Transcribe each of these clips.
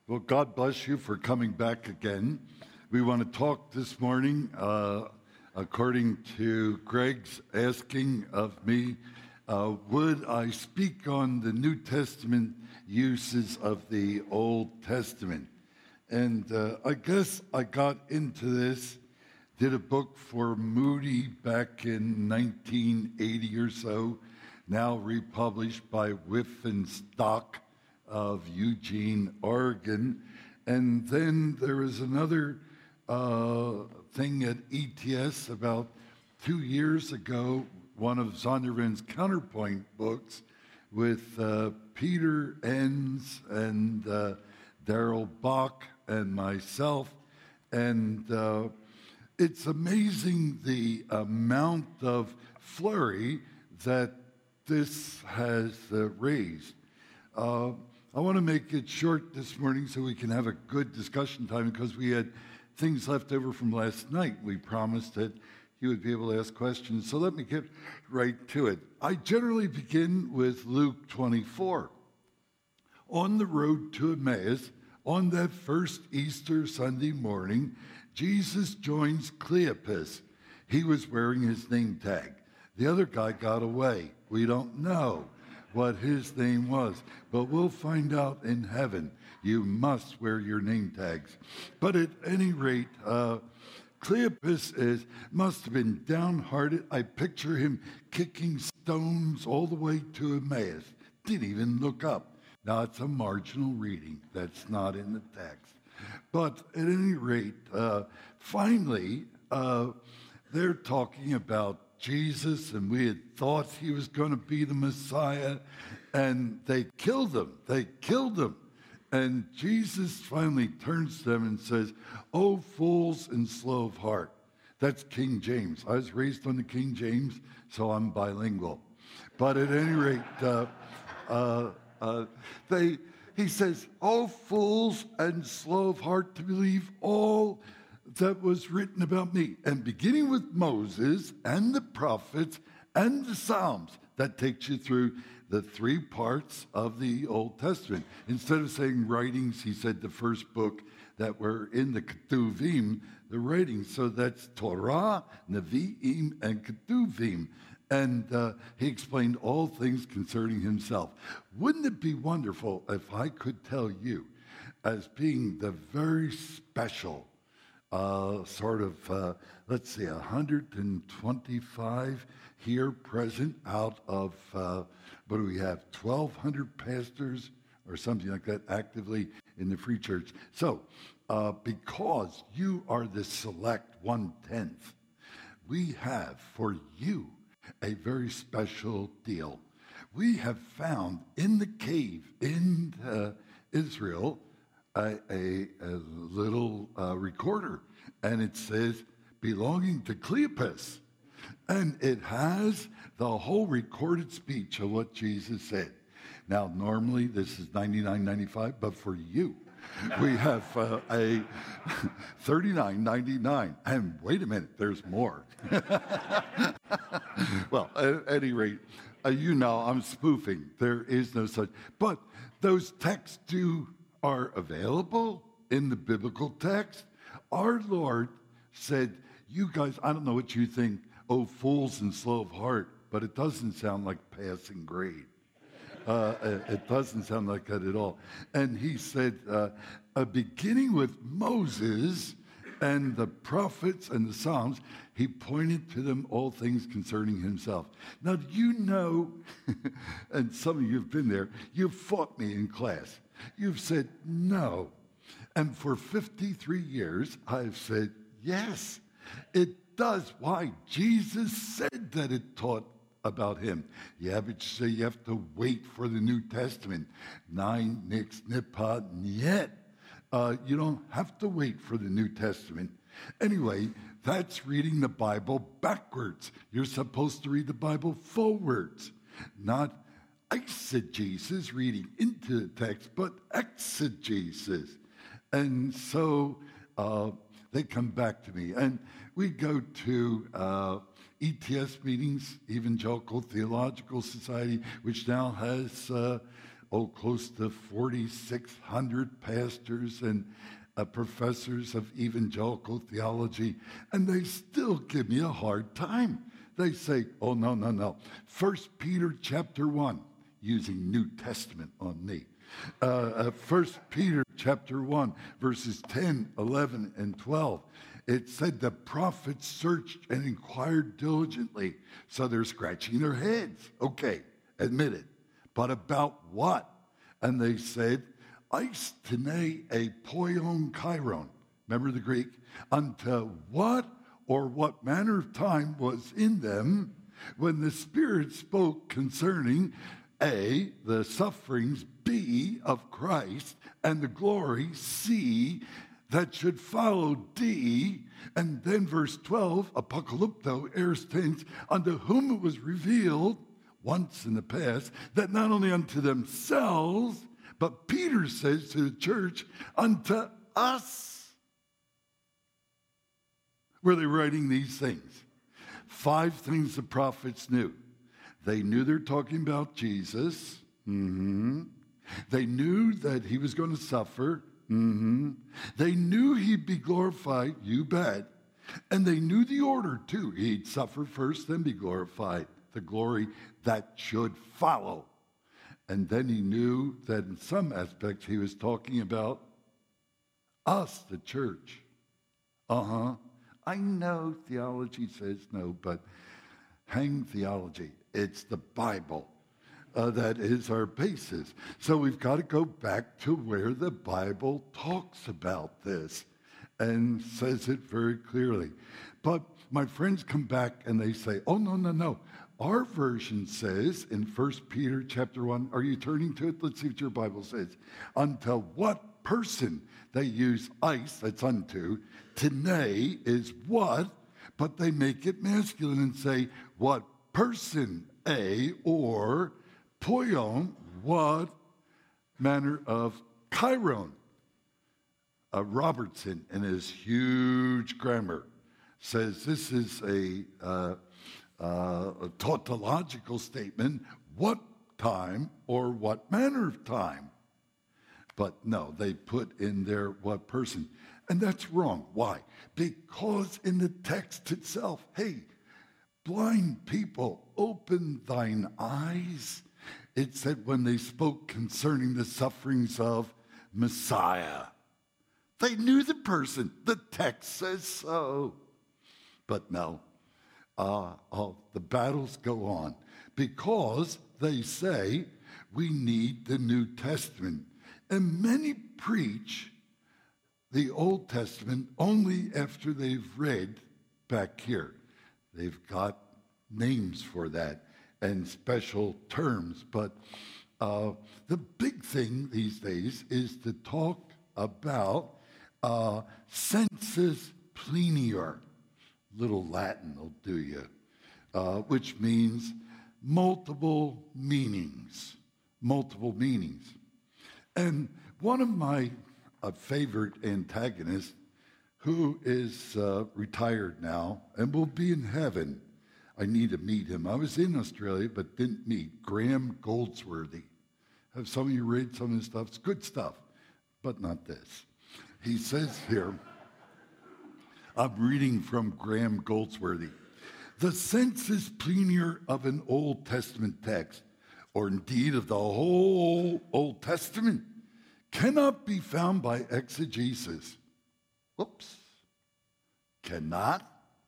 Well, God bless you for coming back again. We want to talk this morning, according to Greg's asking of me, would I speak on the New Testament uses of the Old Testament? And I guess I got into this, did a book for Moody back in 1980 or so, now republished by Wipf and Stock of Eugene, Oregon. And then there was another thing at ETS about 2 years ago, one of Zondervan's Counterpoint books with Peter Enns and Darrell Bock and myself. And it's amazing the amount of flurry that this has raised. I want to make it short this morning so we can have a good discussion time because we had things left over from last night. We promised that you would be able to ask questions. So let me get right to it. I generally begin with Luke 24. On the road to Emmaus, on that first Easter Sunday morning, Jesus joins Cleopas. He was wearing his name tag. The other guy got away. We don't know what his name was, but we'll find out in heaven. You must wear your name tags. But at any rate, Cleopas must have been downhearted. I picture him kicking stones all the way to Emmaus. Didn't even look up. Now, it's a marginal reading. That's not in the text. But at any rate, finally, they're talking about Jesus, and we had thought he was going to be the Messiah, and they killed him. They killed him. And Jesus finally turns to them and says, "Oh, fools and slow of heart." That's King James. I was raised on the King James, so I'm bilingual. But at any rate, he says, "Oh, fools and slow of heart to believe all that was written about me." And beginning with Moses and the prophets and the Psalms, that takes you through the three parts of the Old Testament. Instead of saying writings, he said the first book that were in the Ketuvim, the writings. So that's Torah, Nevi'im, and Ketuvim. And he explained all things concerning himself. Wouldn't it be wonderful if I could tell you, as being the very special let's see, 125 here present out of, what do we have, 1,200 pastors or something like that actively in the Free Church. So, because you are the select 1/10, we have for you a very special deal. We have found in the cave in Israel a little recorder, and it says belonging to Cleopas, and it has the whole recorded speech of what Jesus said. Now, normally this is $99.95, but for you, we have a $39.99. And wait a minute, there's more. Well, at any rate, you know I'm spoofing. There is no such. But those texts are available in the biblical text. Our Lord said, you guys, I don't know what you think, oh, fools and slow of heart, but it doesn't sound like passing grade. It doesn't sound like that at all. And he said, beginning with Moses and the prophets and the Psalms, he pointed to them all things concerning himself. Now, you know, and some of you have been there, you've fought me in class. You've said no. And for 53 years, I've said yes. It does. Why? Jesus said that it taught about him. Yeah, but you say you have to wait for the New Testament. Nine, nix, nippah, niet. You don't have to wait for the New Testament. Anyway, that's reading the Bible backwards. You're supposed to read the Bible forwards, not eisegesis, reading into the text, but exegesis. And so they come back to me. And we go to ETS meetings, Evangelical Theological Society, which now has close to 4,600 pastors and professors of evangelical theology, and they still give me a hard time. They say, oh, no. 1 Peter chapter 1, using New Testament on me. 1 Peter chapter 1, verses 10, 11, and 12. It said the prophets searched and inquired diligently. So they're scratching their heads. Okay, admit it. But about what? And they said, eis tene e poion chiron. Remember the Greek? Unto what or what manner of time was in them when the Spirit spoke concerning A, the sufferings, B, of Christ, and the glory, C, that should follow, D, and then verse 12, apocalypto, aorist tense, unto whom it was revealed once in the past, that not only unto themselves, but Peter says to the church, unto us were they writing these things. 5 things the prophets knew. They knew they're talking about Jesus. They knew that he was going to suffer. They knew he'd be glorified, you bet. And they knew the order too. He'd suffer first, then be glorified. The glory that should follow. And then he knew that in some aspects he was talking about us, the church. I know theology says no, but hang theology. It's the Bible. That is our basis. So we've got to go back to where the Bible talks about this and says it very clearly. But my friends come back and they say, oh, no. Our version says in 1 Peter chapter 1, are you turning to it? Let's see what your Bible says. Unto what person they use eis, that's unto, tene is what, but they make it masculine and say what person, a, or poion, what manner of chiron. Robertson, in his huge grammar, says this is a tautological statement, what time or what manner of time. But no, they put in there what person. And that's wrong. Why? Because in the text itself, hey, blind people, open thine eyes. It said when they spoke concerning the sufferings of Messiah. They knew the person. The text says so. But no, the battles go on because they say we need the New Testament. And many preach the Old Testament only after they've read back here. They've got names for that and special terms. But the big thing these days is to talk about sensus plenior. Little Latin will do you, which means multiple meanings. Multiple meanings. And one of my favorite antagonists, who is retired now and will be in heaven, I need to meet him. I was in Australia but didn't meet Graham Goldsworthy. Have some of you read some of his stuff? It's good stuff, but not this. He says here, I'm reading from Graham Goldsworthy. The sensus plenior of an Old Testament text, or indeed of the whole Old Testament, cannot be found by exegesis. Whoops. Cannot?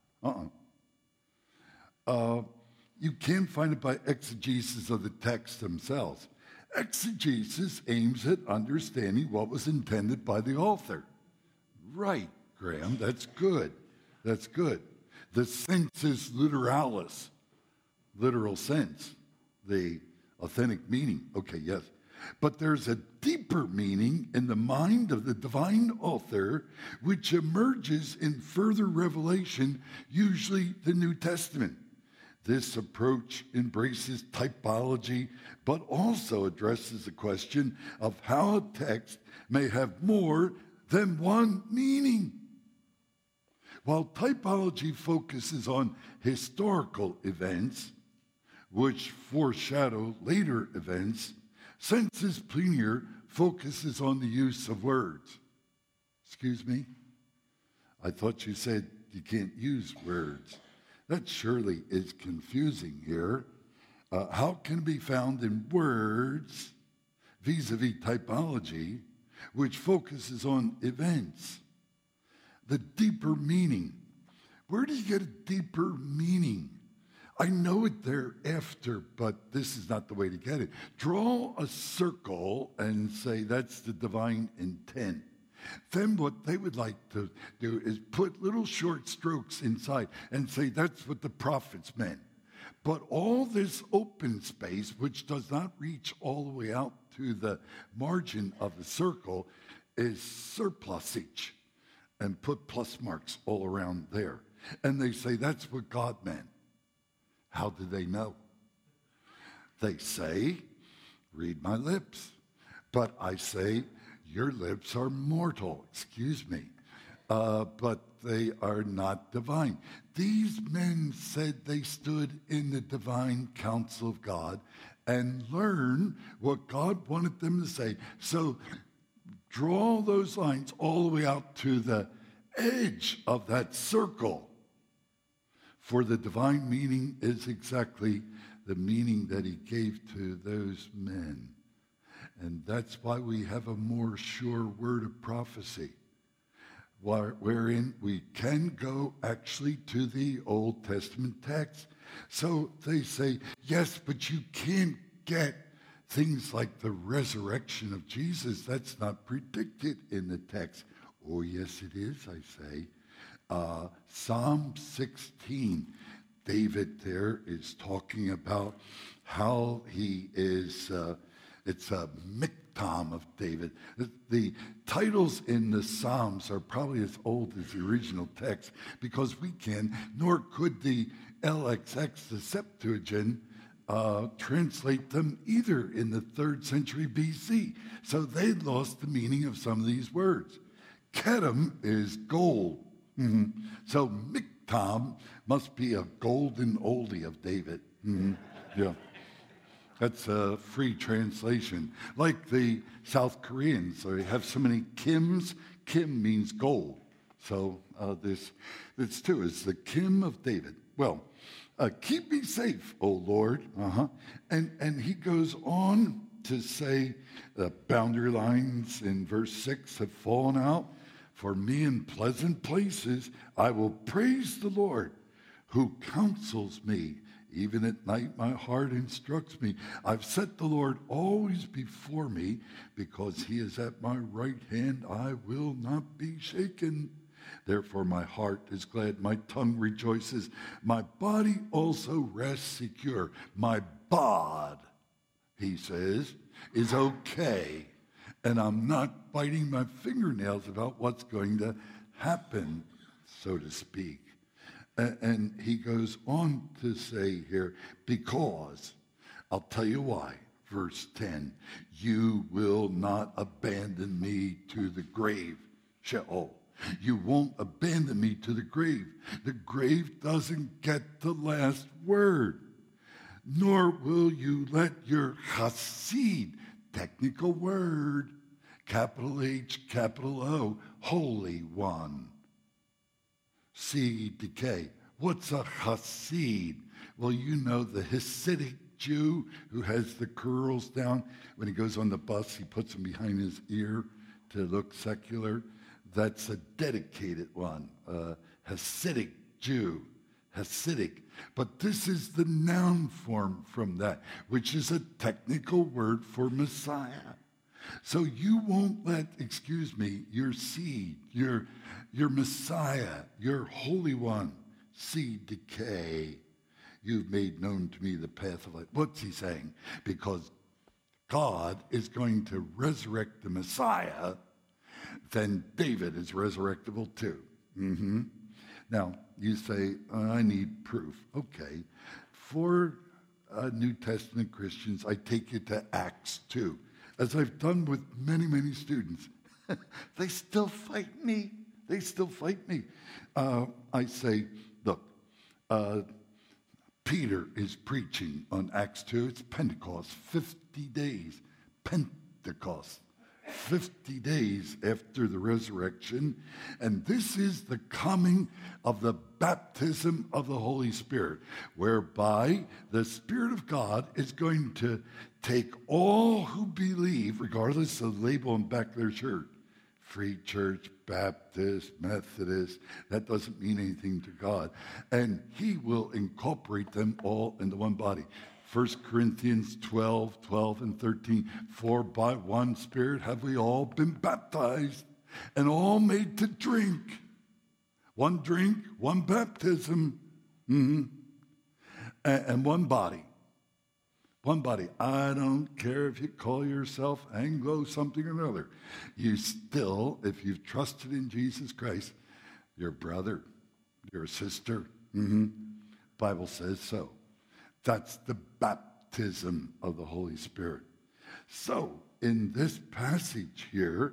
You can't find it by exegesis of the text themselves. Exegesis aims at understanding what was intended by the author. Right, Graham, that's good. That's good. The sensus literalis, literal sense, the authentic meaning. Okay, yes. But there's a deeper meaning in the mind of the divine author, which emerges in further revelation, usually the New Testament. This approach embraces typology, but also addresses the question of how a text may have more than one meaning. While typology focuses on historical events, which foreshadow later events, Sensus plenior focuses on the use of words. Excuse me? I thought you said you can't use words. That surely is confusing here. How can it be found in words vis-a-vis typology, which focuses on events? The deeper meaning. Where do you get a deeper meaning? I know it thereafter, but this is not the way to get it. Draw a circle and say that's the divine intent. Then what they would like to do is put little short strokes inside and say that's what the prophets meant. But all this open space, which does not reach all the way out to the margin of the circle, is surplusage, and put plus marks all around there. And they say that's what God meant. How do they know? They say, read my lips. But I say, your lips are mortal, excuse me. But they are not divine. These men said they stood in the divine counsel of God and learned what God wanted them to say. So draw those lines all the way out to the edge of that circle. For the divine meaning is exactly the meaning that he gave to those men. And that's why we have a more sure word of prophecy, wherein we can go actually to the Old Testament text. So they say, yes, but you can't get things like the resurrection of Jesus. That's not predicted in the text. Oh, yes, it is, I say. Psalm 16, David there is talking about how he is, it's a miktam of David. The titles in the Psalms are probably as old as the original text because we can, nor could the LXX, the Septuagint, translate them either in the 3rd century BC. So they lost the meaning of some of these words. Kedem is gold. Mm-hmm. So miktam must be a golden oldie of David. Mm-hmm. Yeah. That's a free translation. Like the South Koreans, they have so many Kims. Kim means gold. So this too is the Kim of David. Well, keep me safe, O Lord. And he goes on to say the boundary lines in verse 6 have fallen out. For me in pleasant places I will praise the Lord, who counsels me. Even at night my heart instructs me. I've set the Lord always before me, because he is at my right hand. I will not be shaken. Therefore my heart is glad, my tongue rejoices. My body also rests secure. My bod, he says, is okay. And I'm not biting my fingernails about what's going to happen, so to speak. And he goes on to say here, because, I'll tell you why, verse 10, you will not abandon me to the grave, Sheol. You won't abandon me to the grave. The grave doesn't get the last word. Nor will you let your chassid, technical word, capital H, capital O, Holy One, see decay. What's a chassid? Well, you know the Hasidic Jew who has the curls down. When he goes on the bus, he puts them behind his ear to look secular. That's a dedicated one, Hasidic Jew, Hasidic. But this is the noun form from that, which is a technical word for Messiah. So you won't let, your seed, your Messiah, your Holy One, see decay. You've made known to me the path of life. What's he saying? Because God is going to resurrect the Messiah, then David is resurrectable too. Mm-hmm. Now, you say, I need proof. Okay. For New Testament Christians, I take you to Acts 2. As I've done with many, many students. They still fight me. They still fight me. I say, look, Peter is preaching on Acts 2. It's Pentecost, 50 days. Pentecost, 50 days after the resurrection. And this is the coming of the baptism of the Holy Spirit, whereby the Spirit of God is going to take all who believe, regardless of the label on the back of their shirt, Free Church, Baptist, Methodist, that doesn't mean anything to God. And he will incorporate them all into one body. 1 Corinthians 12 and 13. For by one Spirit have we all been baptized and all made to drink. One drink, one baptism, and one body. One body. I don't care if you call yourself Anglo something or another. You still, if you've trusted in Jesus Christ, your brother, your sister. Bible says so. That's the baptism of the Holy Spirit. So, in this passage here,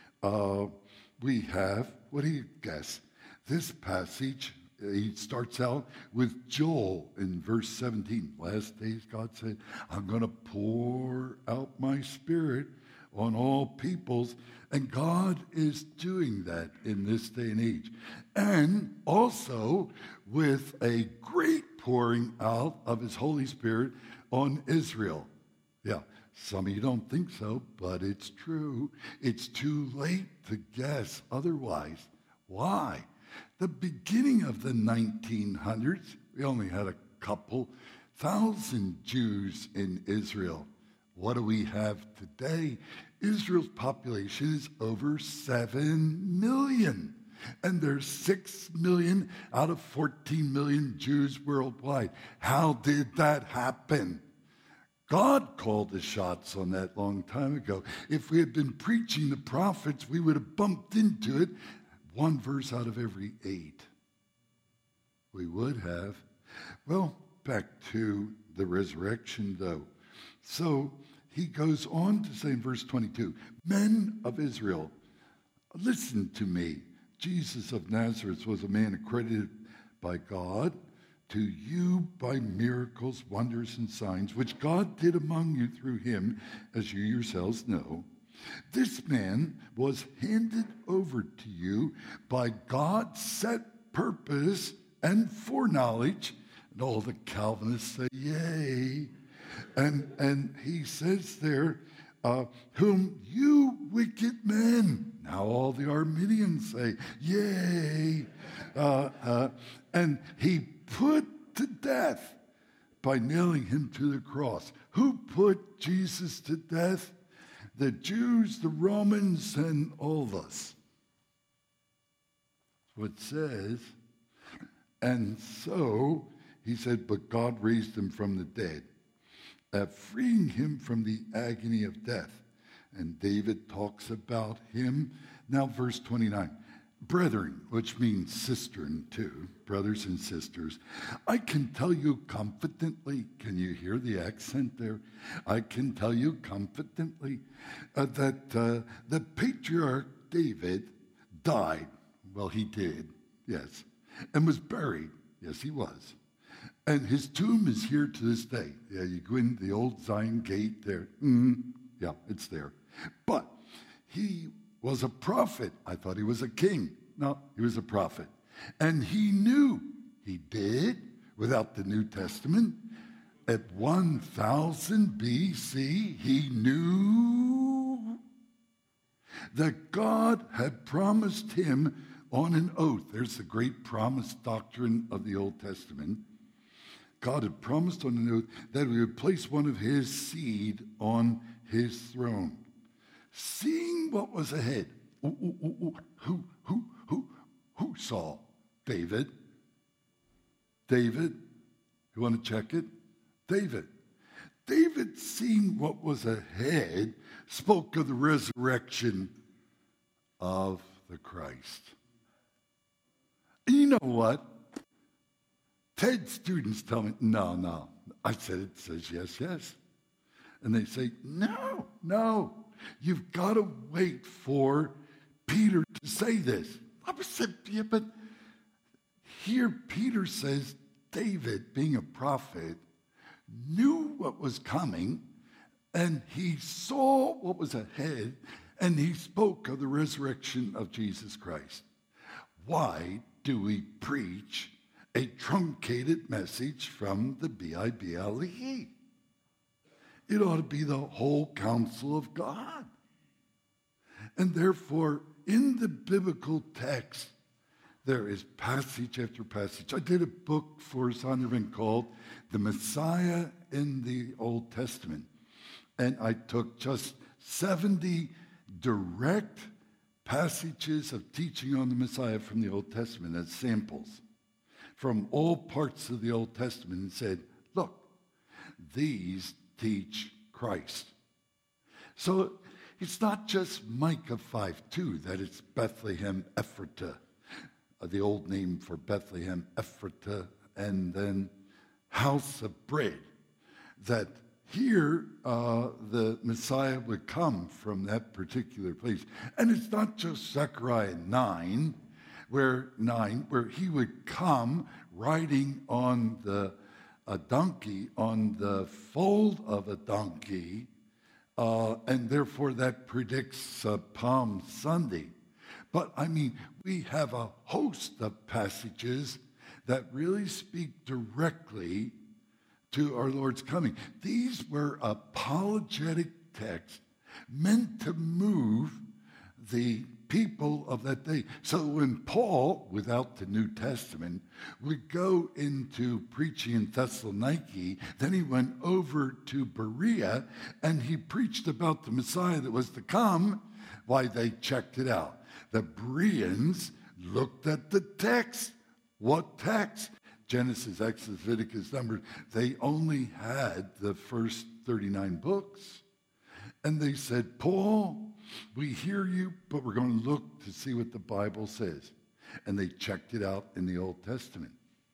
we have, what do you guess? This passage, he starts out with Joel in verse 17. Last days, God said, I'm going to pour out my Spirit on all peoples. And God is doing that in this day and age. And also with a great pouring out of his Holy Spirit on Israel. Yeah, some of you don't think so, but it's true. It's too late to guess otherwise. Why? The beginning of the 1900s, we only had a couple thousand Jews in Israel. What do we have today? Israel's population is over 7 million. And there's 6 million out of 14 million Jews worldwide. How did that happen? God called the shots on that long time ago. If we had been preaching the prophets, we would have bumped into it. One verse out of every 8. We would have. Well, back to the resurrection, though. So he goes on to say in verse 22, men of Israel, listen to me. Jesus of Nazareth was a man accredited by God to you by miracles, wonders, and signs, which God did among you through him, as you yourselves know. This man was handed over to you by God's set purpose and foreknowledge. And all the Calvinists say, yay. And he says there, whom you wicked men. Now all the Arminians say, yay. And he put to death by nailing him to the cross. Who put Jesus to death? The Jews, the Romans, and all of us. So it says, and so he said, but God raised him from the dead, freeing him from the agony of death. And David talks about him. Now, verse 29. Brethren, which means cistern too, brothers and sisters, I can tell you confidently, can you hear the accent there? I can tell you confidently that the patriarch David died. Well, he did, yes. And was buried. Yes, he was. And his tomb is here to this day. Yeah, you go in the old Zion gate there. Yeah, it's there. But he was a prophet. I thought he was a king. No, he was a prophet. And he knew, he did, without the New Testament, at 1000 BC, he knew that God had promised him on an oath. There's the great promise doctrine of the Old Testament. God had promised on an oath that he would place one of his seed on his throne. Seeing what was ahead. Who saw? David. David. You want to check it? David. David, seeing what was ahead, spoke of the resurrection of the Christ. And you know what? TED students tell me, no. I said, it says yes. And they say, no. You've got to wait for Peter to say this. I said, yeah, but here Peter says David, being a prophet, knew what was coming, and he saw what was ahead, and he spoke of the resurrection of Jesus Christ. Why do we preach a truncated message from the Bible? It ought to be the whole counsel of God. And therefore, in the biblical text, there is passage after passage. I did a book for Zondervan called The Messiah in the Old Testament. And I took just 70 direct passages of teaching on the Messiah from the Old Testament as samples from all parts of the Old Testament and said, look, these teach Christ. So it's not just Micah 5:2 that it's Bethlehem Ephratah, the old name for Bethlehem Ephratah, and then house of bread, that here the Messiah would come from that particular place. And it's not just Zechariah 9, where he would come riding on a donkey, on the foal of a donkey, and therefore that predicts Palm Sunday. But I mean, we have a host of passages that really speak directly to our Lord's coming. These were apologetic texts meant to move the people of that day. So when Paul, without the New Testament, would go into preaching in Thessaloniki, then he went over to Berea and he preached about the Messiah that was to come. Why, they checked it out. The Bereans looked at the text. What text? Genesis, Exodus, Leviticus, Numbers. They only had the first 39 books. And they said, Paul, we hear you, but we're going to look to see what the Bible says. And they checked it out in the Old Testament.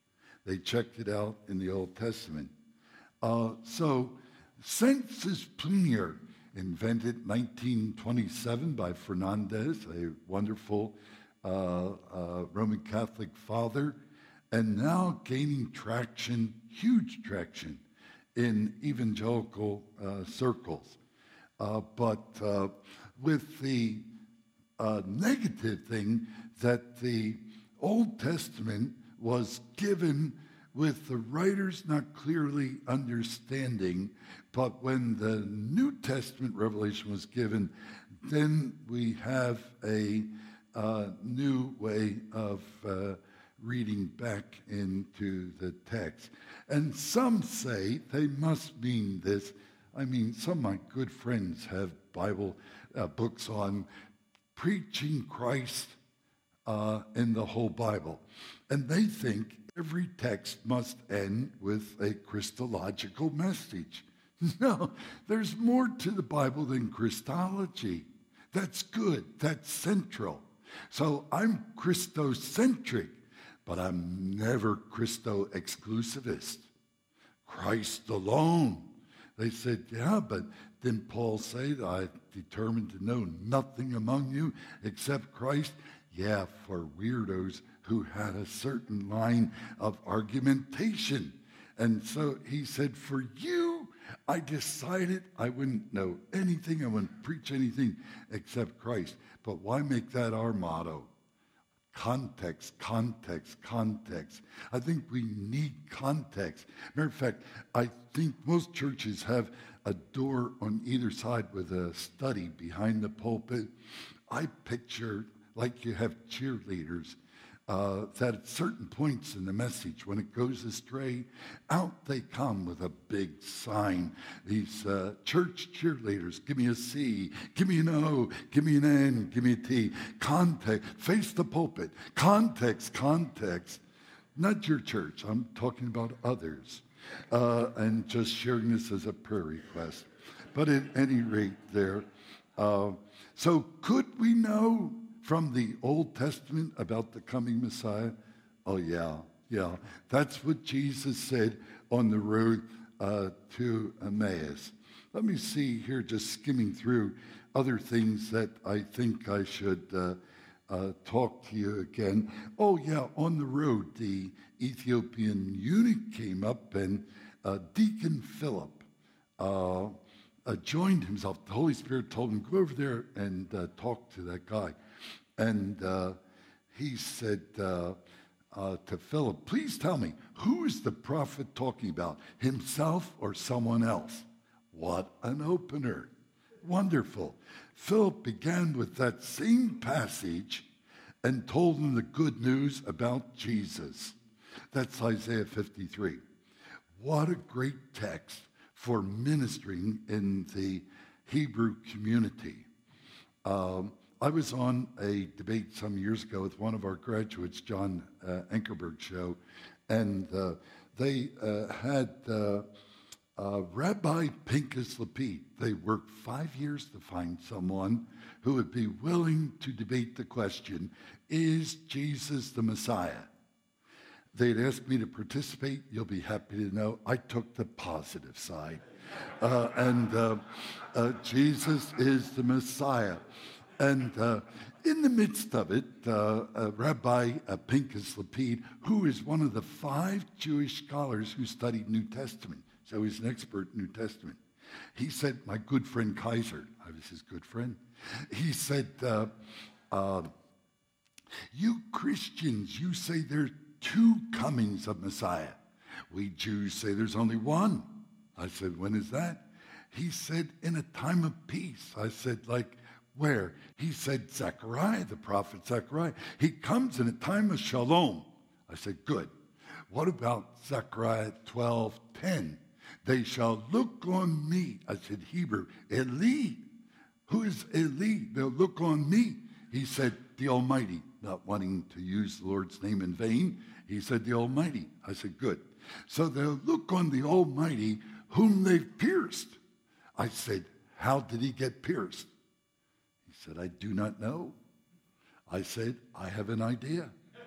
So Sensus Plenior, invented 1927 by Fernandez, a wonderful Roman Catholic father, and now gaining traction, huge traction, in evangelical circles. But with the negative thing that the Old Testament was given with the writers not clearly understanding, but when the New Testament revelation was given, then we have a new way of reading back into the text. And some say they must mean this. I mean, some of my good friends have Bible books on preaching Christ in the whole Bible. And they think every text must end with a Christological message. No, there's more to the Bible than Christology. That's good. That's central. So I'm Christocentric, but I'm never Christo-exclusivist. Christ alone. They said, yeah, but didn't Paul say that I determined to know nothing among you except Christ? Yeah, for weirdos who had a certain line of argumentation. And so he said, for you, I decided I wouldn't know anything, I wouldn't preach anything except Christ. But why make that our motto? Context, context, context. I think we need context. Matter of fact, I think most churches have a door on either side with a study behind the pulpit. I picture like you have cheerleaders that at certain points in the message, when it goes astray, out they come with a big sign. These church cheerleaders, give me a C, give me an O, give me an N, give me a T. Context, face the pulpit. Context, context. Not your church, I'm talking about others. And just sharing this as a prayer request. But at any rate there, so could we know from the Old Testament about the coming Messiah? Oh, yeah. That's what Jesus said on the road to Emmaus. Let me see here, just skimming through other things that I think I should talk to you again. Oh, yeah, on the road, the Ethiopian eunuch came up, and Deacon Philip joined himself. The Holy Spirit told him, go over there and talk to that guy. And he said to Philip, please tell me, who is the prophet talking about, himself or someone else? What an opener. Wonderful. Philip began with that same passage and told him the good news about Jesus. That's Isaiah 53. What a great text for ministering in the Hebrew community. I was on a debate some years ago with one of our graduates, John Ankerberg's show, and they had Rabbi Pinchas Lapid. They worked 5 years to find someone who would be willing to debate the question, is Jesus the Messiah? They'd asked me to participate. You'll be happy to know I took the positive side. Jesus is the Messiah. And in the midst of it, Rabbi Pinchas Lapid, who is one of the 5 Jewish scholars who studied New Testament, so he's an expert in New Testament, he said, my good friend Kaiser, I was his good friend, he said, you Christians, you say there's 2 comings of Messiah. We Jews say there's only one. I said, when is that? He said, in a time of peace. I said, like, where? He said, Zechariah, the prophet Zechariah. He comes in a time of shalom. I said, good. What about Zechariah 12:10? They shall look on me. I said, Hebrew, Eli. Who is Eli? They'll look on me. He said, the Almighty, not wanting to use the Lord's name in vain. He said, the Almighty. I said, good. So they'll look on the Almighty whom they've pierced. I said, how did he get pierced? He said, I do not know. I said, I have an idea.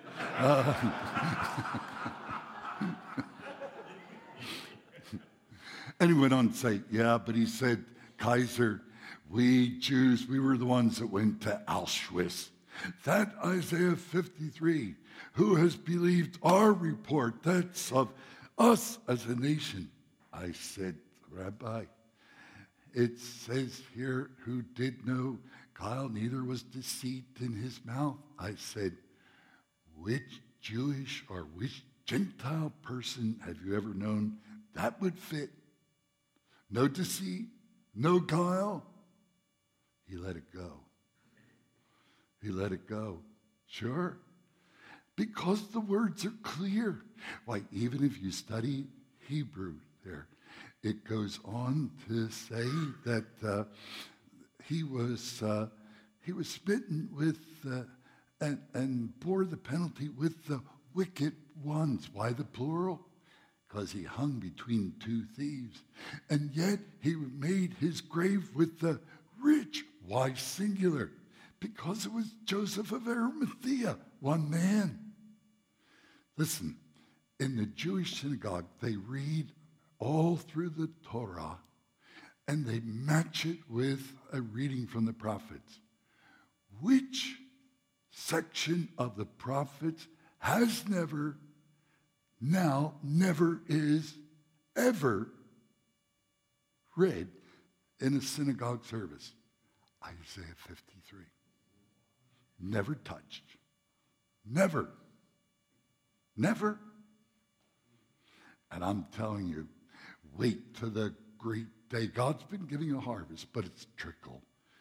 And he went on to say, yeah, but he said, Kaiser, we Jews, we were the ones that went to Auschwitz. That Isaiah 53, who has believed our report, that's of us as a nation. I said, Rabbi, it says here, who did know guile, neither was deceit in his mouth. I said, which Jewish or which Gentile person have you ever known that would fit? No deceit, no guile. He let it go. He let it go. Sure. Because the words are clear. Why, even if you study Hebrew there, it goes on to say that he was smitten with and bore the penalty with the wicked ones. Why the plural? Because he hung between 2 thieves. And yet he made his grave with the rich. Why singular? Because it was Joseph of Arimathea, one man. Listen, in the Jewish synagogue, they read all through the Torah, and they match it with a reading from the prophets. Which section of the prophets has never, now never is, ever read in a synagogue service? Isaiah 53. Never touched. Never. Never. And I'm telling you, wait till the great day. God's been giving a harvest, but it's trickle.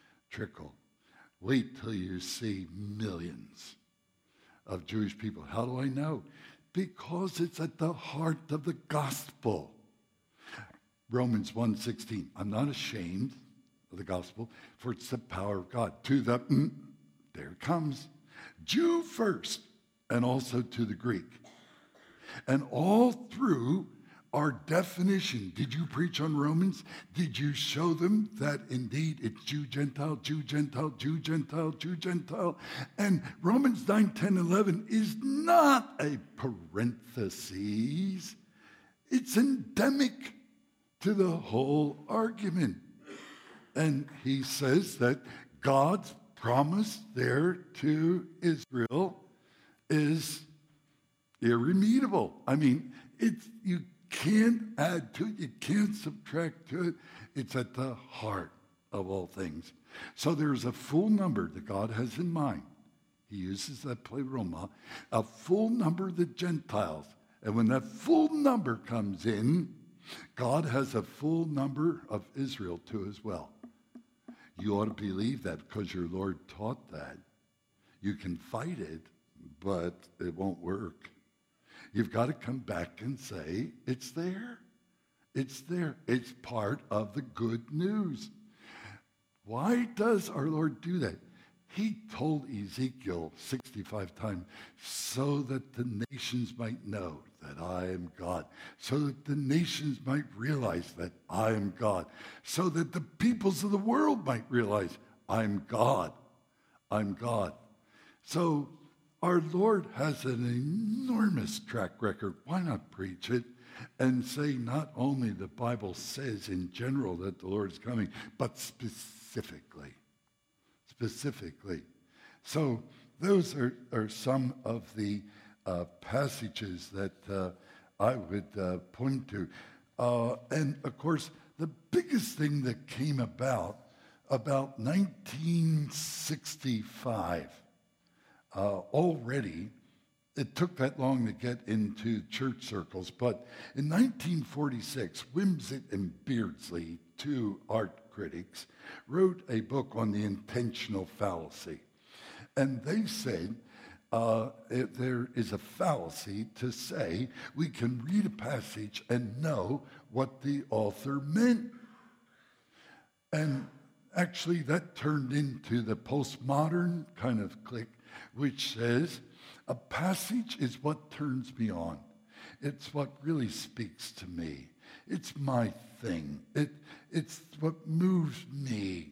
Wait till you see millions of Jewish people. How do I know? Because it's at the heart of the gospel. Romans 1:16. I'm not ashamed of the gospel, for it's the power of God. To the, there it comes, Jew first, and also to the Greek. And all through our definition, did you preach on Romans? Did you show them that indeed it's Jew, Gentile, Jew, Gentile, Jew, Gentile, Jew, Gentile? And Romans 9, 10, 11 is not a parenthesis. It's endemic to the whole argument. And he says that God's promise there to Israel is irremediable. I mean, you can't add to it, you can't subtract to it. It's at the heart of all things. So there's a full number that God has in mind. He uses that pleroma, a full number of the Gentiles. And when that full number comes in, God has a full number of Israel too as well. You ought to believe that because your Lord taught that. You can fight it, but it won't work. You've got to come back and say, it's there. It's there. It's part of the good news. Why does our Lord do that? He told Ezekiel 65 times, so that the nations might know that I am God, so that the nations might realize that I am God, so that the peoples of the world might realize I'm God. I'm God. So our Lord has an enormous track record. Why not preach it and say not only the Bible says in general that the Lord is coming, but specifically. So those are some of the passages that I would point to. And of course, the biggest thing that came about 1965, already, it took that long to get into church circles, but in 1946, Wimsatt and Beardsley, two art critics, wrote a book on the intentional fallacy. And they said there is a fallacy to say we can read a passage and know what the author meant. And actually that turned into the postmodern kind of clique, which says a passage is what turns me on. It's what really speaks to me. It's my thing. It's what moves me,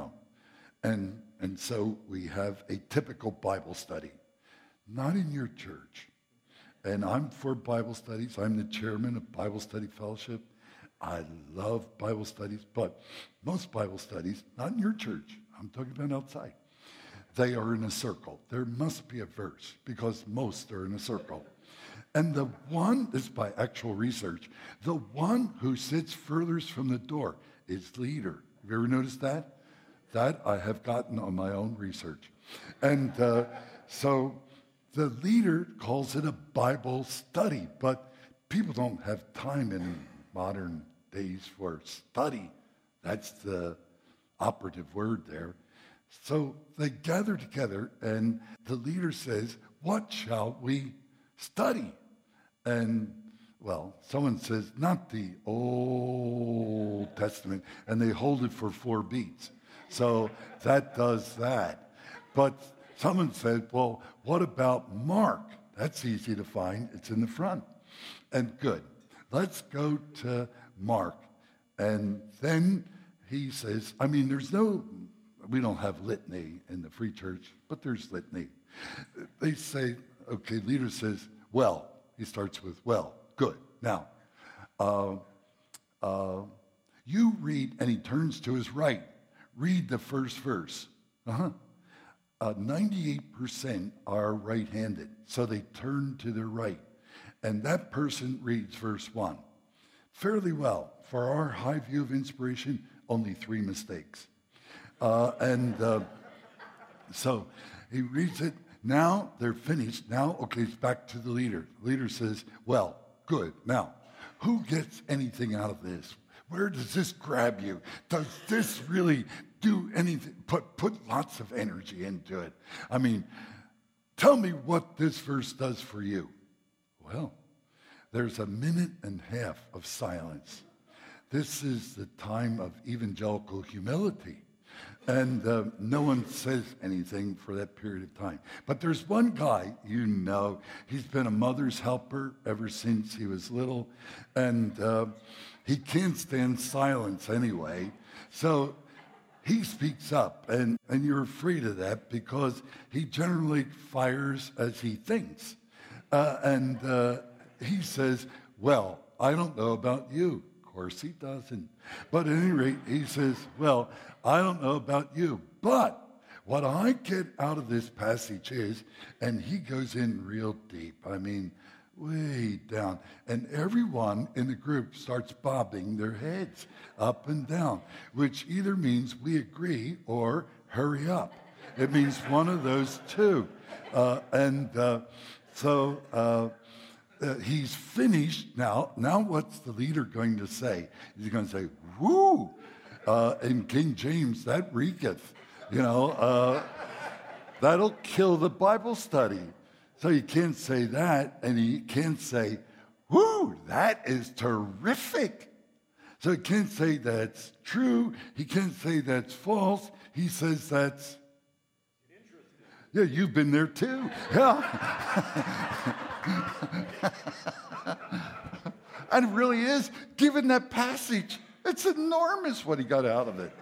And so we have a typical Bible study, not in your church. And I'm for Bible studies. I'm the chairman of Bible Study Fellowship. I love Bible studies, but most Bible studies, not in your church, I'm talking about outside, they are in a circle. There must be a verse because most are in a circle. And the one, this is by actual research, the one who sits furthest from the door is leader. Have you ever noticed that? That I have gotten on my own research. And so the leader calls it a Bible study, but people don't have time in modern days for study. That's the operative word there. So they gather together, and the leader says, what shall we study? And, well, someone says, not the Old Testament, and they hold it for 4 beats. So that does that. But someone said, well, what about Mark? That's easy to find. It's in the front. And good. Let's go to Mark. And then he says, we don't have litany in the Free Church, but there's litany. They say, okay, leader says, well, he starts with, well, good. Now, you read, and he turns to his right. Read the first verse. 98% are right-handed, so they turn to their right. And that person reads verse 1. Fairly well. For our high view of inspiration, only 3 mistakes. So he reads it. Now they're finished. Now, okay, it's back to the leader. The leader says, well, good. Now, who gets anything out of this? Where does this grab you? Does this really do anything? Put lots of energy into it. Tell me what this verse does for you. Well, there's a 1.5 minutes of silence. This is the time of evangelical humility. And no one says anything for that period of time. But there's one guy, he's been a mother's helper ever since he was little. And he can't stand silence anyway. So he speaks up. And you're afraid of that because he generally fires as he thinks. He says, well, I don't know about you. Of course he doesn't. But at any rate, he says, well, I don't know about you. But what I get out of this passage is, and he goes in real deep. way down. And everyone in the group starts bobbing their heads up and down, which either means we agree or hurry up. It means one of those two. He's finished. Now what's the leader going to say? He's going to say, woo! In King James, that reeketh. That'll kill the Bible study. So you can't say that, and he can't say, whoo, that is terrific. So he can't say that's true. He can't say that's false. He says that's interesting. Yeah, you've been there too. Yeah. And it really is, given that passage, it's enormous what he got out of it.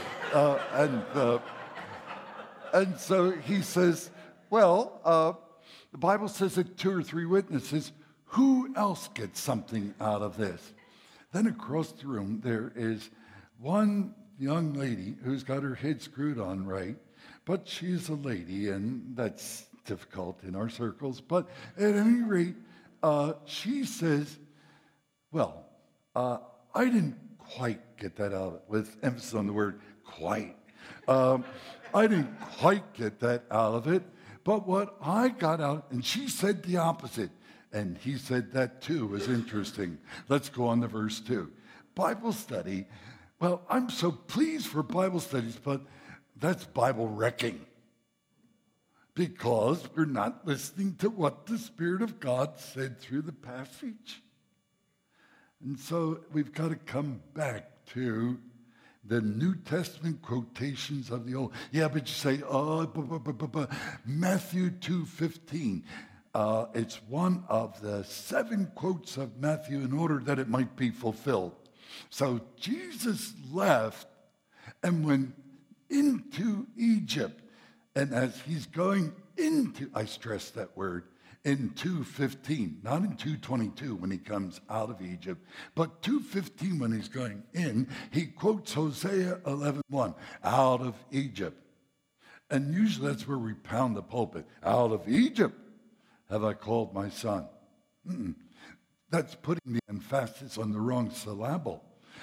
And so he says, well, the Bible says that 2 or 3 witnesses, who else gets something out of this? Then across the room, there is one young lady who's got her head screwed on right, but she's a lady, and that's difficult in our circles. But at any rate, she says, well, I didn't quite get that out, with emphasis on the word quite. I didn't quite get that out of it. But what I got out, and she said the opposite, and he said that too was interesting. Let's go on to verse 2. Bible study. Well, I'm so pleased for Bible studies, but that's Bible wrecking. Because we're not listening to what the Spirit of God said through the passage. And so we've got to come back to the New Testament quotations of the Old. Yeah, but you say, Matthew 2:15. It's one of the 7 quotes of Matthew in order that it might be fulfilled. So Jesus left and went into Egypt. And as he's going into, I stress that word, in 2:15, not in 2:22 when he comes out of Egypt, but 2:15 when he's going in, he quotes Hosea 11:1, out of Egypt. And usually that's where we pound the pulpit. Out of Egypt have I called my son. That's putting the emphasis on the wrong syllable.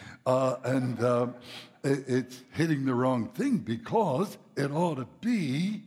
It's hitting the wrong thing, because it ought to be,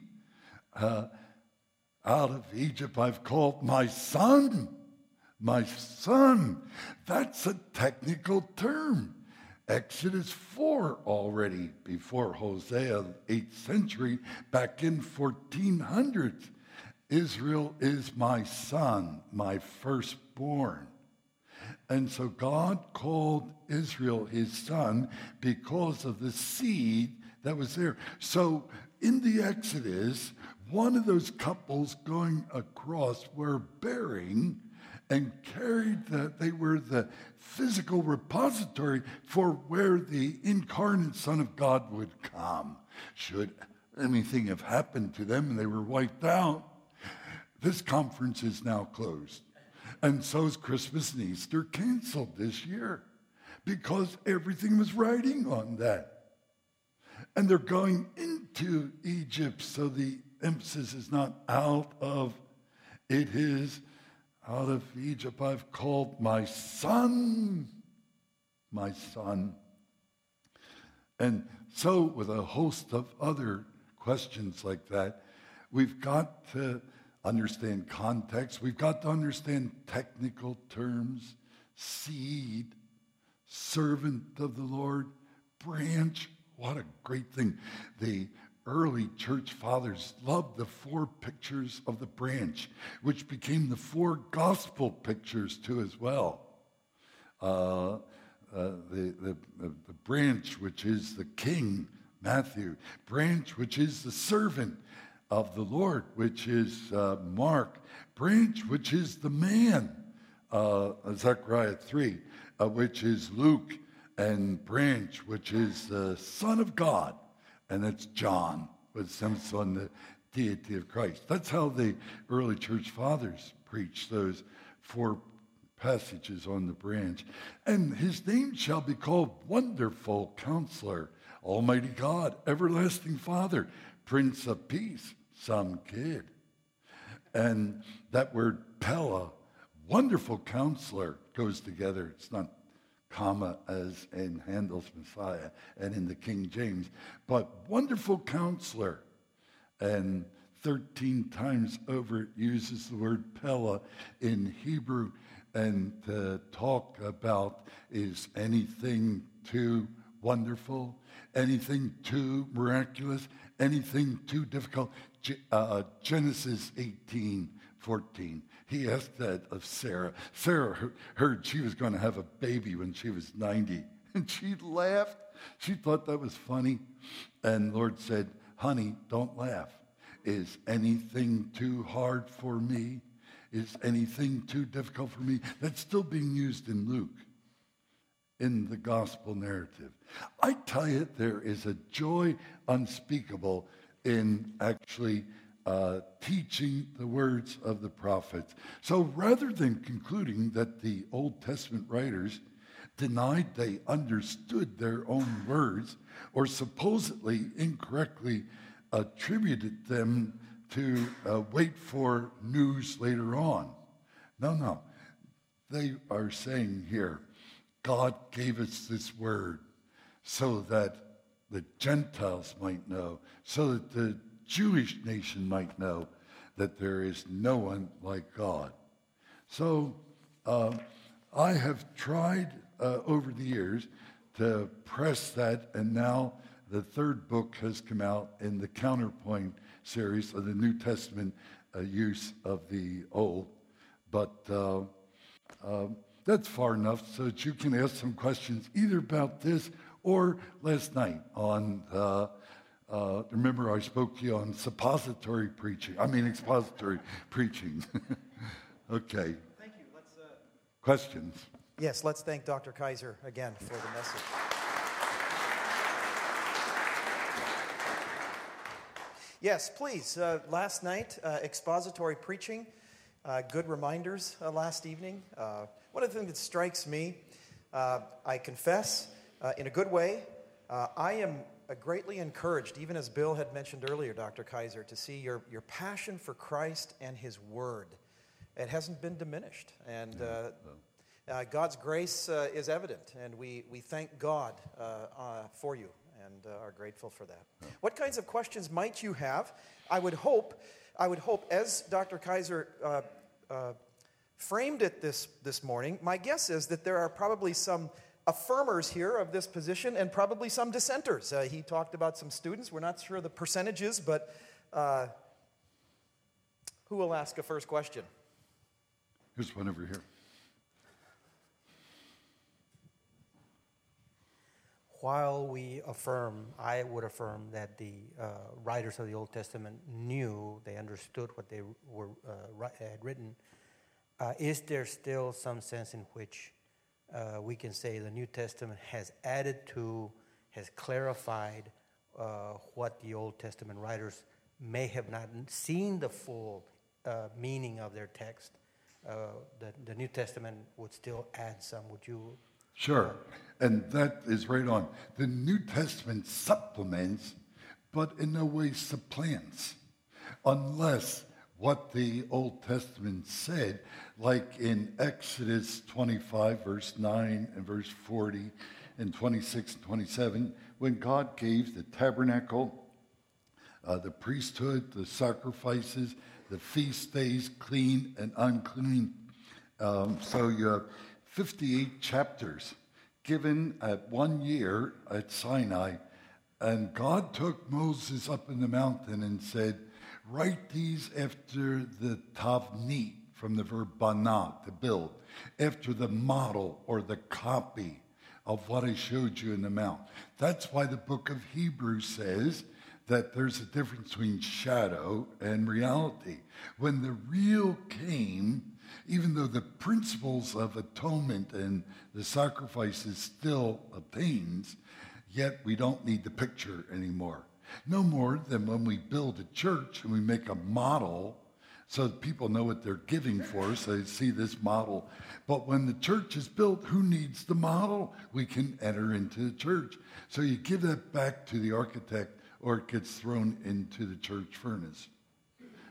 out of Egypt I've called my son. My son. That's a technical term. Exodus 4 already, before Hosea, 8th century, back in 1400s. Israel is my son, my firstborn. And so God called Israel his son because of the seed that was there. So in the Exodus, one of those couples going across were bearing and carried they were the physical repository for where the incarnate Son of God would come. Should anything have happened to them and they were wiped out, this conference is now closed. And so is Christmas and Easter canceled this year because everything was riding on that. And they're going into Egypt, so the emphasis is not out of, it is out of Egypt I've called my son, my son. And so with a host of other questions like that, we've got to understand context. We've got to understand technical terms, seed, servant of the Lord, branch. What a great thing. The early church fathers loved the 4 pictures of the branch, which became the 4 gospel pictures too as well. The branch, which is the king, Matthew. Branch, which is the servant of the Lord, which is Mark. Branch, which is the man, Zechariah 3, which is Luke. And branch, which is the Son of God, and that's John, with emphasis on the deity of Christ. That's how the early church fathers preached those 4 passages on the branch. And his name shall be called Wonderful Counselor, Almighty God, Everlasting Father, Prince of Peace, some kid. And that word Pella, Wonderful Counselor goes together. It's not comma as in Handel's Messiah and in the King James, but Wonderful Counselor. And 13 times over it uses the word Pella in Hebrew, and to talk about is anything too wonderful, anything too miraculous, anything too difficult. Genesis 18:14. He asked that of Sarah. Sarah heard she was going to have a baby when she was 90, and she laughed. She thought that was funny. And the Lord said, honey, don't laugh. Is anything too hard for me? Is anything too difficult for me? That's still being used in Luke, in the gospel narrative. I tell you, there is a joy unspeakable in actually teaching the words of the prophets. So rather than concluding that the Old Testament writers denied they understood their own words or supposedly incorrectly attributed them to wait for news later on. No. They are saying here, God gave us this word so that the Gentiles might know, so that the Jewish nation might know that there is no one like God. So I have tried over the years to press that, and now the third book has come out in the Counterpoint series of the New Testament use of the Old. But that's far enough so that you can ask some questions either about this or last night on, remember I spoke to you on expository preaching. Okay. Thank you. Questions? Yes, let's thank Dr. Kaiser again for the message. Yes, please. Last night, expository preaching, good reminders last evening. One of the things that strikes me, I confess, in a good way, I am greatly encouraged, even as Bill had mentioned earlier, Dr. Kaiser, to see your passion for Christ and His Word. It hasn't been diminished, and God's grace is evident, and we thank God for you. And are grateful for that. What kinds of questions might you have? I would hope, as Dr. Kaiser framed it this morning, my guess is that there are probably some affirmers here of this position and probably some dissenters. He talked about some students. We're not sure the percentages, but who will ask a first question? Here's one over here. While I would affirm that the writers of the Old Testament knew, they understood what they had written, is there still some sense in which we can say the New Testament has added to, has clarified what the Old Testament writers may have not seen the full meaning of their text? The New Testament would still add some. Would you? Sure, and that is right on. The New Testament supplements, but in no way supplants, unless what the Old Testament said, like in Exodus 25, verse 9 and verse 40, and 26 and 27, when God gave the tabernacle, the priesthood, the sacrifices, the feast days, clean and unclean. So you have 58 chapters given at 1 year at Sinai, and God took Moses up in the mountain and said, write these after the tavnit, from the verb bana, to build, after the model or the copy of what I showed you in the mount. That's why the book of Hebrews says that there's a difference between shadow and reality. When the real came, even though the principles of atonement and the sacrifices still obtains, yet we don't need the picture anymore. No more than when we build a church and we make a model so that people know what they're giving for, so they see this model. But when the church is built, who needs the model? We can enter into the church. So you give that back to the architect, or it gets thrown into the church furnace.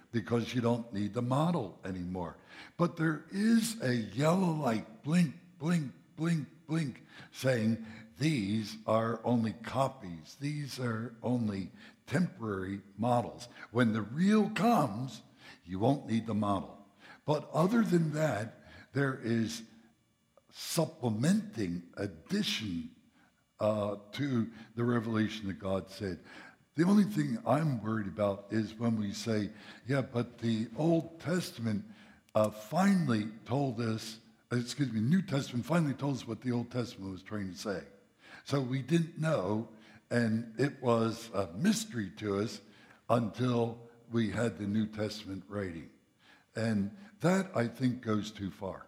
because you don't need the model anymore. But there is a yellow light, blink, blink, blink, blink, saying these are only copies. These are only temporary models. When the real comes, you won't need the model. But other than that, there is supplementing addition to the revelation that God said. The only thing I'm worried about is when we say, yeah, but the Old Testament finally told us, New Testament finally told us what the Old Testament was trying to say. So we didn't know, and it was a mystery to us until we had the New Testament writing. And that, I think, goes too far.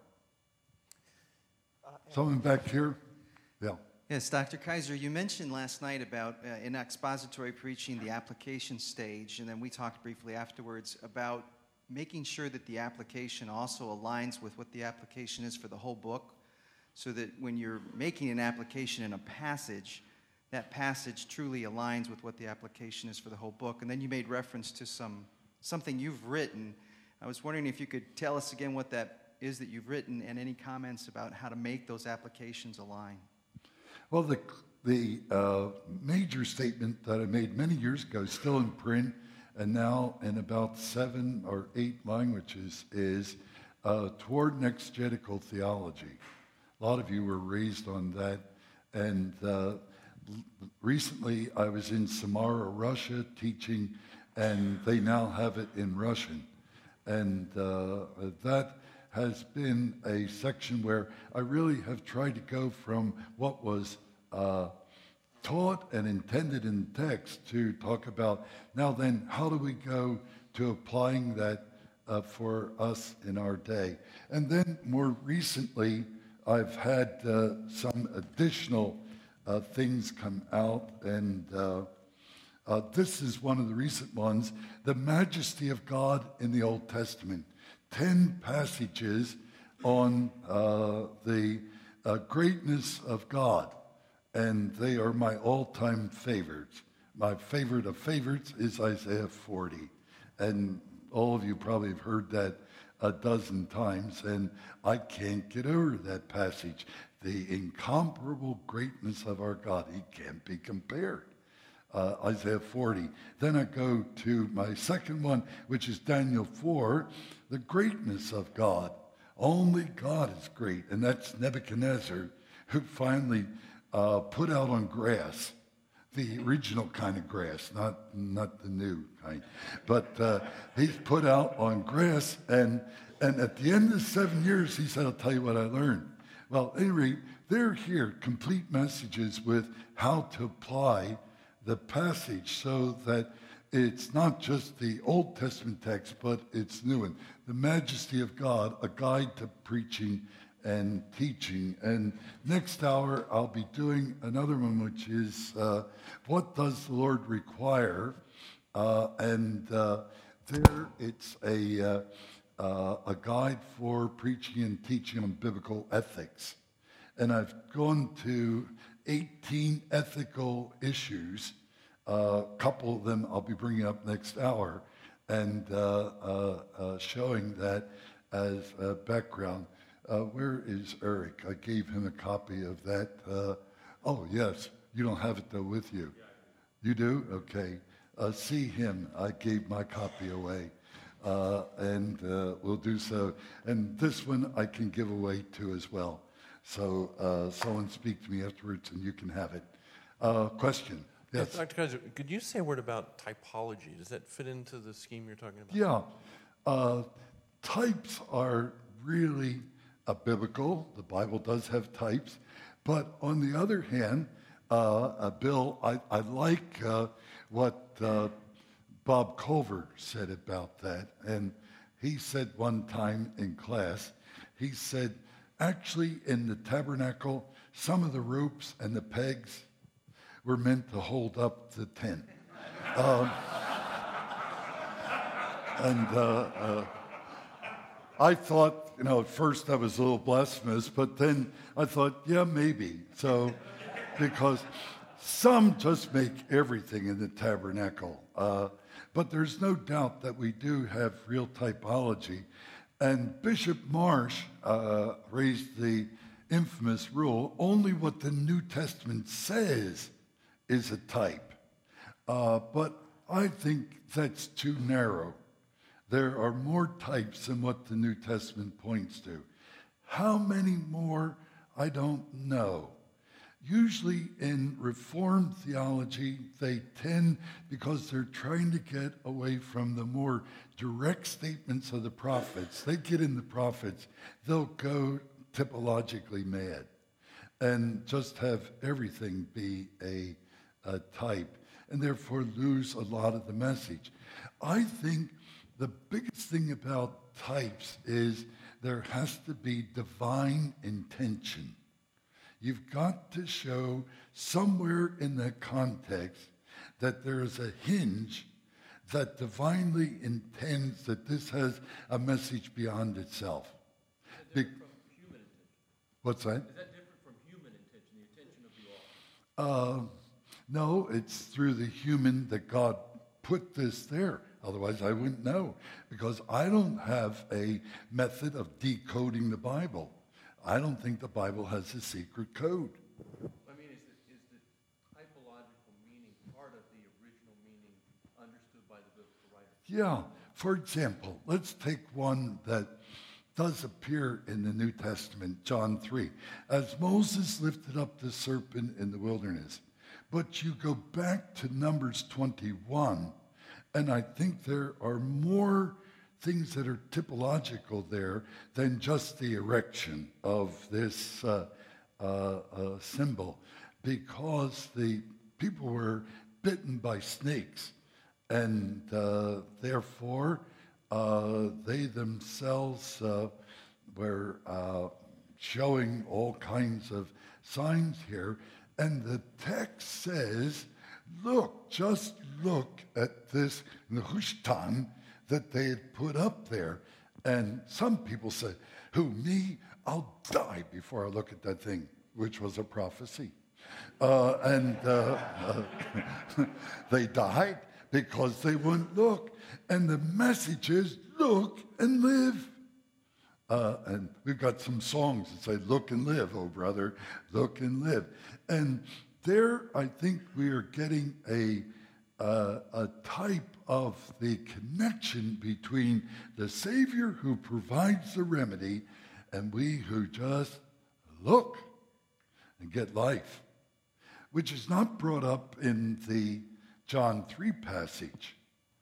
Someone back here? Yeah. Yes, Dr. Kaiser, you mentioned last night about, in expository preaching, the application stage, and then we talked briefly afterwards about making sure that the application also aligns with what the application is for the whole book, so that when you're making an application in a passage, that passage truly aligns with what the application is for the whole book. And then you made reference to something you've written. I was wondering if you could tell us again what that is that you've written and any comments about how to make those applications align. Well, the major statement that I made many years ago, still in print, and now in about 7 or 8 languages, is toward an exegetical theology. A lot of you were raised on that, and recently I was in Samara, Russia, teaching, and they now have it in Russian. And that has been a section where I really have tried to go from what was taught and intended in text to talk about, now then, how do we go to applying that for us in our day? And then more recently, I've had some additional things come out, and this is one of the recent ones, the majesty of God in the Old Testament. 10 passages on the greatness of God, and they are my all-time favorites. My favorite of favorites is Isaiah 40, and all of you probably have heard that a dozen times, and I can't get over that passage. The incomparable greatness of our God, he can't be compared. Isaiah 40. Then I go to my second one, which is Daniel 4, the greatness of God. Only God is great, and that's Nebuchadnezzar, who finally put out on grass, the original kind of grass, not the new kind. But he's put out on grass, and at the end of 7 years, he said, I'll tell you what I learned. Well, at any rate, they're here, complete messages with how to apply the passage so that it's not just the Old Testament text, but it's new one. The majesty of God, a guide to preaching and teaching. And next hour, I'll be doing another one, which is what does the Lord require? And there it's a guide for preaching and teaching on biblical ethics. And I've gone to 18 ethical issues. A couple of them I'll be bringing up next hour and showing that as a background. Where is Eric? I gave him a copy of that. Oh, yes. You don't have it, though, with you. You do? Okay. See him. I gave my copy away. And we'll do so. And this one I can give away, too, as well. So someone speak to me afterwards, and you can have it. Question? Yes. Dr. Kaiser, could you say a word about typology? Does that fit into the scheme you're talking about? Yeah. Types are really biblical. The Bible does have types. But on the other hand, Bill, I like what Bob Culver said about that. And he said one time in class, he said, actually in the tabernacle, some of the ropes and the pegs were meant to hold up the tent. I thought, at first I was a little blasphemous, but then I thought, yeah, maybe. So, because some just make everything in the tabernacle. But there's no doubt that we do have real typology. And Bishop Marsh raised the infamous rule, only what the New Testament says is a type. But I think that's too narrow. There are more types than what the New Testament points to. How many more, I don't know. Usually in Reformed theology, they tend, because they're trying to get away from the more direct statements of the prophets, they get in the prophets, they'll go typologically mad and just have everything be a type, and therefore lose a lot of the message. I think the biggest thing about types is there has to be divine intention. You've got to show somewhere in that context that there is a hinge that divinely intends that this has a message beyond itself. Is that different from human intention? What's that? Is that different from human intention, the intention of the author? No, it's through the human that God put this there. Otherwise, I wouldn't know, because I don't have a method of decoding the Bible. I don't think the Bible has a secret code. I mean, is the typological meaning part of the original meaning understood by the biblical writer? Yeah. For example, let's take one that does appear in the New Testament, John 3. As Moses lifted up the serpent in the wilderness. But you go back to Numbers 21, and I think there are more things that are typological there than just the erection of this symbol, because the people were bitten by snakes, and therefore they themselves were showing all kinds of signs here. And the text says, just look at this Nehushtan that they had put up there. And some people said, who, me? I'll die before I look at that thing, which was a prophecy. They died because they wouldn't look. And the message is, look and live. And we've got some songs that say, look and live, oh brother, look and live. And there, I think we are getting a type of the connection between the Savior who provides the remedy and we who just look and get life, which is not brought up in the John 3 passage,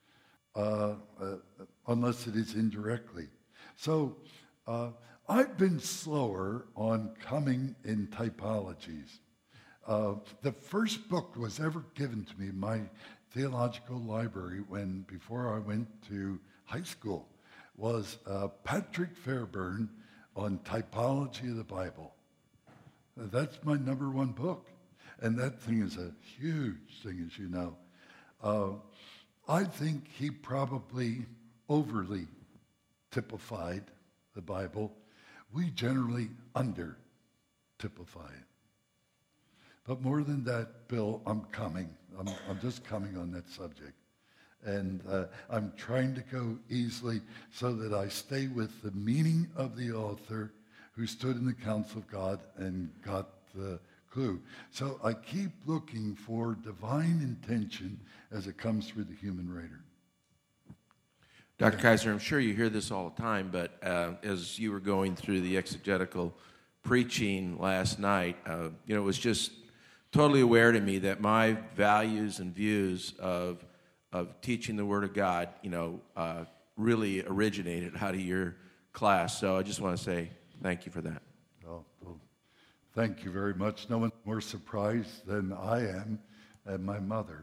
unless it is indirectly. So I've been slower on coming in typologies. The first book was ever given to me in my theological library before I went to high school was Patrick Fairburn on typology of the Bible. That's my number one book. And that thing is a huge thing, as you know. I think he probably overly typified the Bible. We generally under-typify it. But more than that, Bill, I'm coming. I'm just coming on that subject. And I'm trying to go easily so that I stay with the meaning of the author who stood in the counsel of God and got the clue. So I keep looking for divine intention as it comes through the human writer. Dr. Kaiser, I'm sure you hear this all the time, but as you were going through the exegetical preaching last night, it was just totally aware to me that my values and views of teaching the Word of God, really originated out of your class. So I just want to say thank you for that. Oh, well, thank you very much. No one's more surprised than I am and my mother.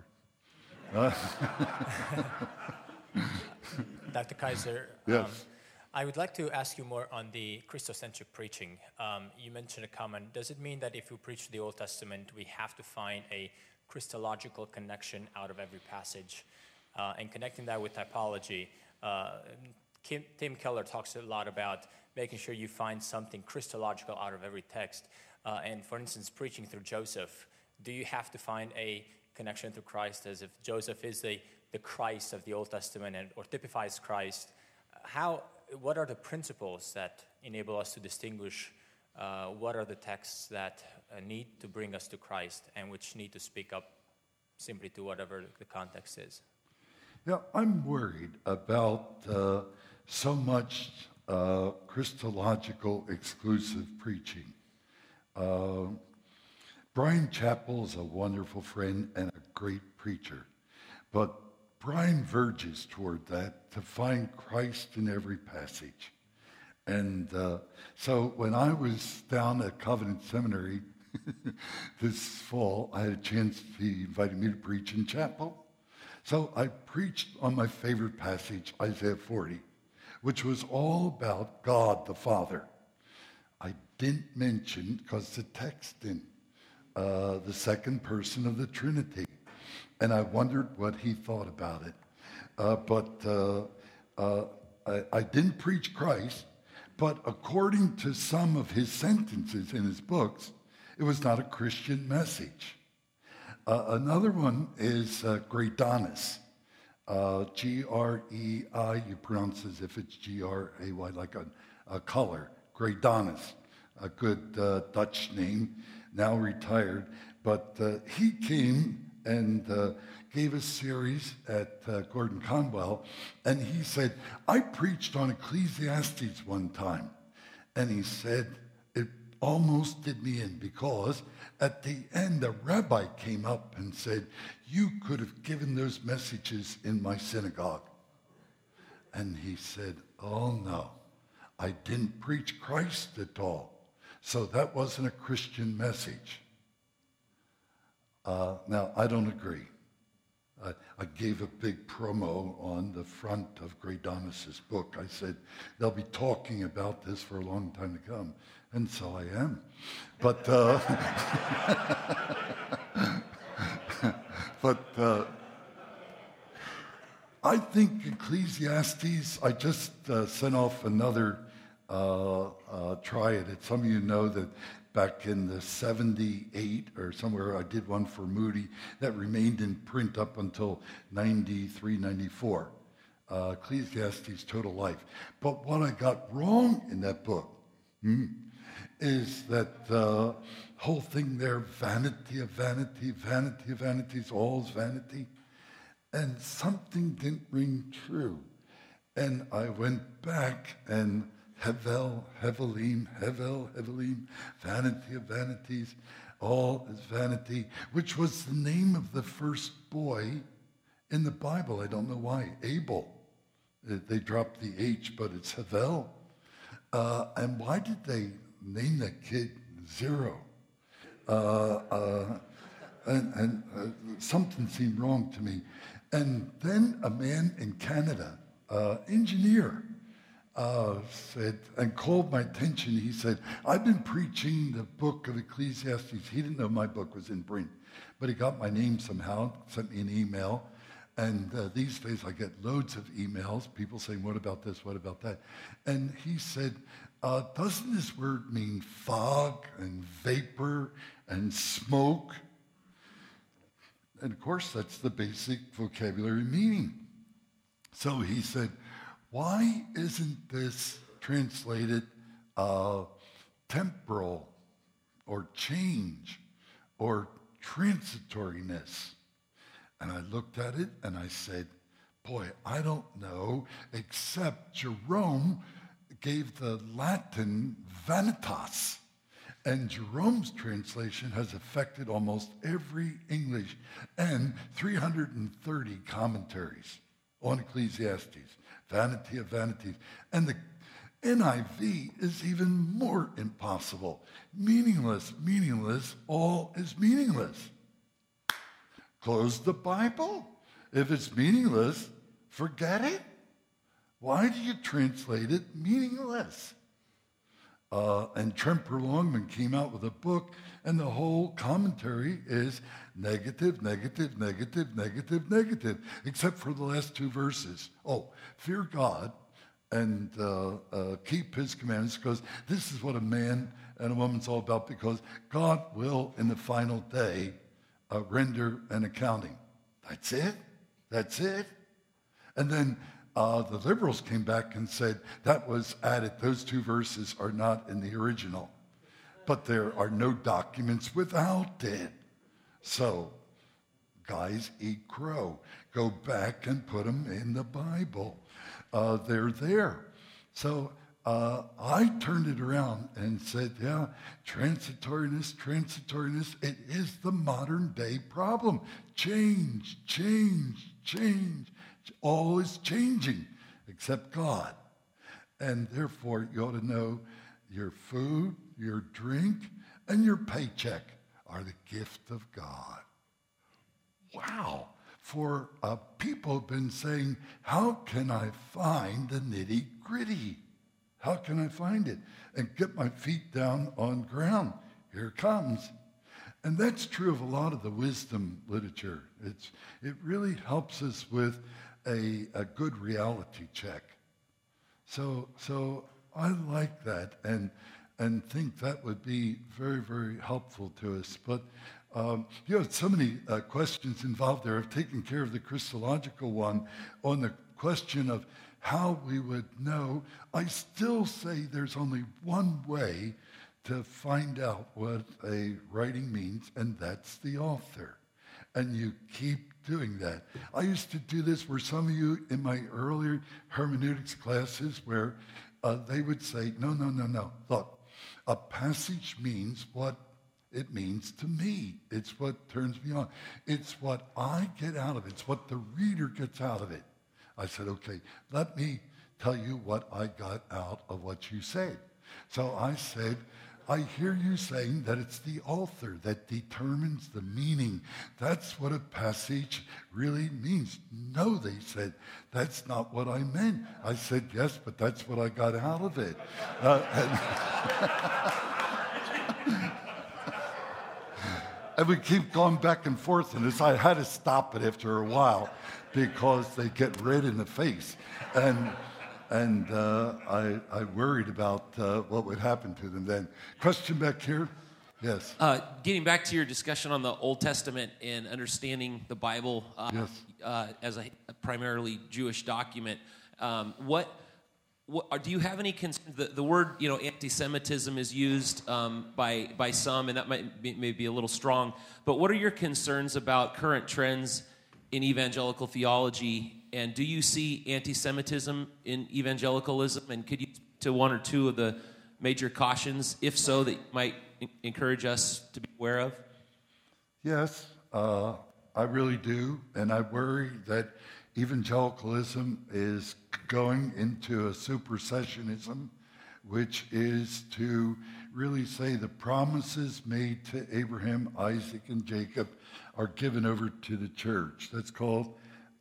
Dr. Kaiser, Yes. I would like to ask you more on the Christocentric preaching. You mentioned a comment. Does it mean that if we preach the Old Testament, we have to find a Christological connection out of every passage? And connecting that with typology, Tim Keller talks a lot about making sure you find something Christological out of every text. And for instance, preaching through Joseph, do you have to find a connection to Christ as if Joseph is the the Christ of the Old Testament or typifies Christ, what are the principles that enable us to distinguish what are the texts that need to bring us to Christ and which need to speak up simply to whatever the context is? Yeah, I'm worried about so much Christological exclusive preaching. Brian Chappell is a wonderful friend and a great preacher, but Brian verges toward that to find Christ in every passage. And so when I was down at Covenant Seminary this fall, I had a chance. He invited me to preach in chapel. So I preached on my favorite passage, Isaiah 40, which was all about God the Father. I didn't mention, because the text didn't, the second person of the Trinity. And I wondered what he thought about it. I didn't preach Christ, but according to some of his sentences in his books, it was not a Christian message. Another one is Graidanis. G-R-E-I, you pronounce as if it's G-R-A-Y, like a color. Graidanis, a good Dutch name, now retired. But he came and gave a series at Gordon Conwell, and he said, I preached on Ecclesiastes one time. And he said, it almost did me in, because at the end, a rabbi came up and said, you could have given those messages in my synagogue. And he said, oh no, I didn't preach Christ at all. So that wasn't a Christian message. Now, I don't agree. I gave a big promo on the front of Graidanis' book. I said, they'll be talking about this for a long time to come. And so I am. But, I think Ecclesiastes, I just sent off another try at it. Some of you know that back in the 78 or somewhere, I did one for Moody that remained in print up until 93, 94. Ecclesiastes Total Life. But what I got wrong in that book is that the whole thing there, vanity of vanity, vanity of vanities, all's vanity. And something didn't ring true. And I went back and Hevel, Hevelim, vanity of vanities, all is vanity, which was the name of the first boy in the Bible. I don't know why. Abel. They dropped the H, but it's Hevel. And why did they name that kid Zero? And something seemed wrong to me. And then a man in Canada, engineer, said, and called my attention. He said, I've been preaching the book of Ecclesiastes. He didn't know my book was in print, but he got my name somehow, sent me an email. And these days I get loads of emails, people saying, what about this, what about that? And he said, doesn't this word mean fog and vapor and smoke? And of course, that's the basic vocabulary meaning. So he said, why isn't this translated temporal or change or transitoriness? And I looked at it and I said, boy, I don't know, except Jerome gave the Latin vanitas. And Jerome's translation has affected almost every English and 330 commentaries on Ecclesiastes. Vanity of vanities. And the NIV is even more impossible. Meaningless, meaningless, all is meaningless. Close the Bible. If it's meaningless, forget it. Why do you translate it meaningless? And Tremper Longman came out with a book, and the whole commentary is negative, negative, negative, negative, negative, except for the last two verses. Oh, fear God and keep his commandments, because this is what a man and a woman's all about, because God will, in the final day, render an accounting. That's it. That's it. And then the liberals came back and said that was added. Those two verses are not in the original. But there are no documents without it. So, guys, eat crow. Go back and put them in the Bible. They're there. So I turned it around and said, yeah, transitoriness, it is the modern day problem. Change. All is changing except God. And therefore, you ought to know your food, your drink, and your paycheck are the gift of God. Wow. For people have been saying, how can I find the nitty-gritty? How can I find it? And get my feet down on ground. Here it comes. And that's true of a lot of the wisdom literature. It really helps us with a good reality check. So I like that and think that would be very, very helpful to us. But so many questions involved there. I've taken care of the Christological one. On the question of how we would know, I still say there's only one way to find out what a writing means, and that's the author. And you keep doing that. I used to do this where some of you in my earlier hermeneutics classes where they would say, no. Look, a passage means what it means to me. It's what turns me on. It's what I get out of it. It's what the reader gets out of it. I said, okay, let me tell you what I got out of what you said. So I said, I hear you saying that it's the author that determines the meaning. That's what a passage really means. No, they said, that's not what I meant. I said, yes, but that's what I got out of it. And we keep going back and forth, and I had to stop it after a while because they get red in the face. And I worried about what would happen to them then. Question back here? Yes. Getting back to your discussion on the Old Testament and understanding the Bible as a primarily Jewish document, do you have any concerns? The word, anti-Semitism is used by some, and that may be a little strong. But what are your concerns about current trends in evangelical theology? And do you see anti-Semitism in evangelicalism? And could you speak to one or two of the major cautions, if so, that you might encourage us to be aware of? Yes, I really do. And I worry that evangelicalism is going into a supersessionism, which is to really say the promises made to Abraham, Isaac, and Jacob are given over to the church. That's called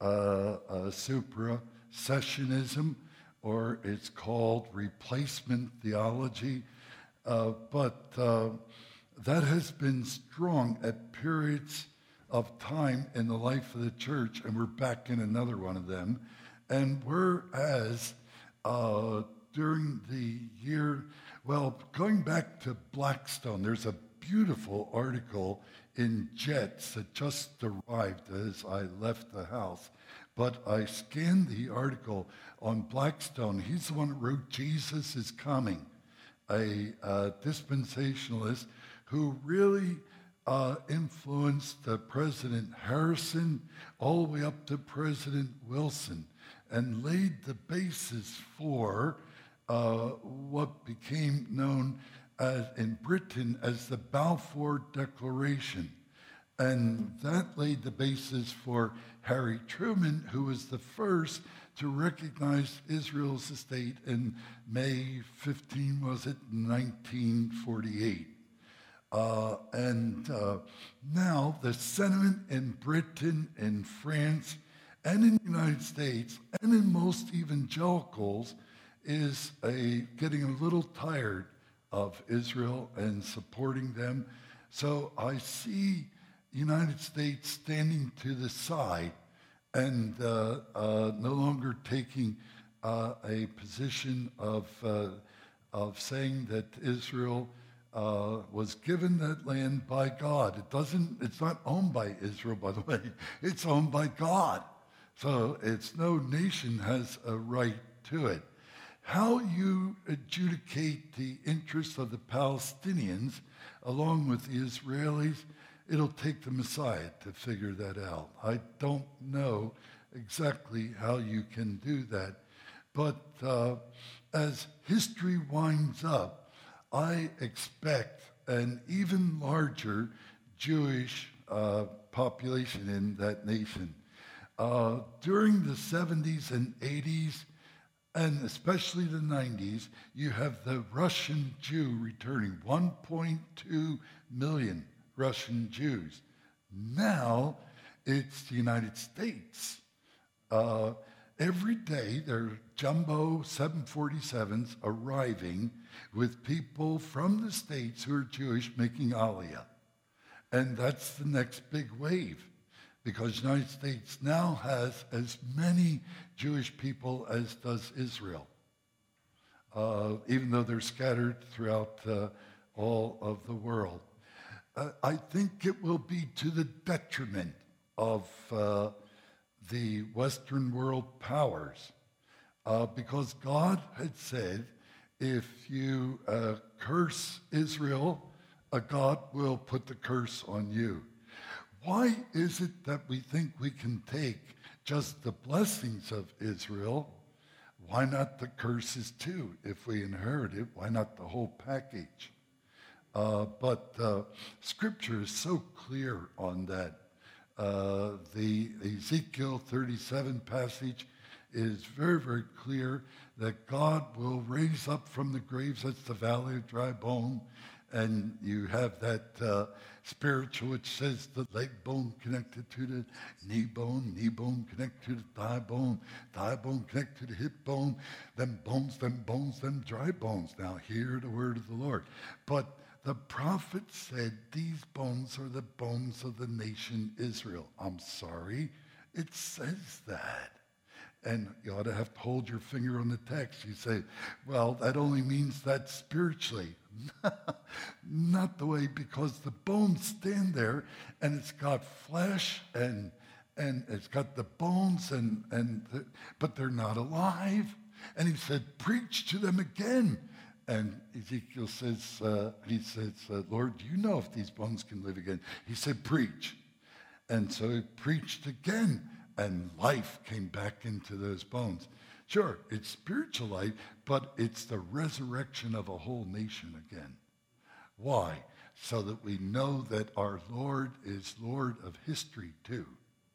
supersessionism, or it's called replacement theology. But that has been strong at periods of time in the life of the church, and we're back in another one of them. And whereas during the year, going back to Blackstone, there's a beautiful article in Jets that just arrived as I left the house. But I scanned the article on Blackstone. He's the one who wrote Jesus is Coming, a dispensationalist who really influenced President Harrison all the way up to President Wilson and laid the basis for what became known in Britain as the Balfour Declaration. And that laid the basis for Harry Truman, who was the first to recognize Israel's state in May 15, 1948. Now the sentiment in Britain, in France, and in the United States, and in most evangelicals, is getting a little tired of Israel and supporting them. So I see the United States standing to the side and no longer taking a position of saying that Israel was given that land by God. It's not owned by Israel, by the way. It's owned by God. So it's no nation has a right to it. How you adjudicate the interests of the Palestinians along with the Israelis, it'll take the Messiah to figure that out. I don't know exactly how you can do that. But as history winds up, I expect an even larger Jewish population in that nation. During the 70s and 80s, and especially the 90s, you have the Russian Jew returning, 1.2 million Russian Jews. Now it's the United States. Every day there are jumbo 747s arriving with people from the States who are Jewish making Aliyah. And that's the next big wave, because the United States now has as many Jewish people as does Israel, even though they're scattered throughout all of the world. I think it will be to the detriment of the Western world powers, because God had said, if you curse Israel, God will put the curse on you. Why is it that we think we can take just the blessings of Israel? Why not the curses too? If we inherit it, why not the whole package? But Scripture is so clear on that. The Ezekiel 37 passage is very, very clear that God will raise up from the graves, that's the valley of dry bone, and you have that spiritual which says the leg bone connected to the knee bone connected to the thigh bone connected to the hip bone, them bones, them dry bones. Now hear the word of the Lord. But the prophet said, these bones are the bones of the nation Israel. I'm sorry, it says that. And you ought to have to hold your finger on the text. You say, well, that only means that spiritually. Not the way, because the bones stand there, and it's got flesh, and it's got the bones, but they're not alive. And he said, preach to them again. And Ezekiel says, Lord, do you know if these bones can live again? He said, preach. And so he preached again, and life came back into those bones. Sure, it's spiritual life, but it's the resurrection of a whole nation again. Why? So that we know that our Lord is Lord of history too.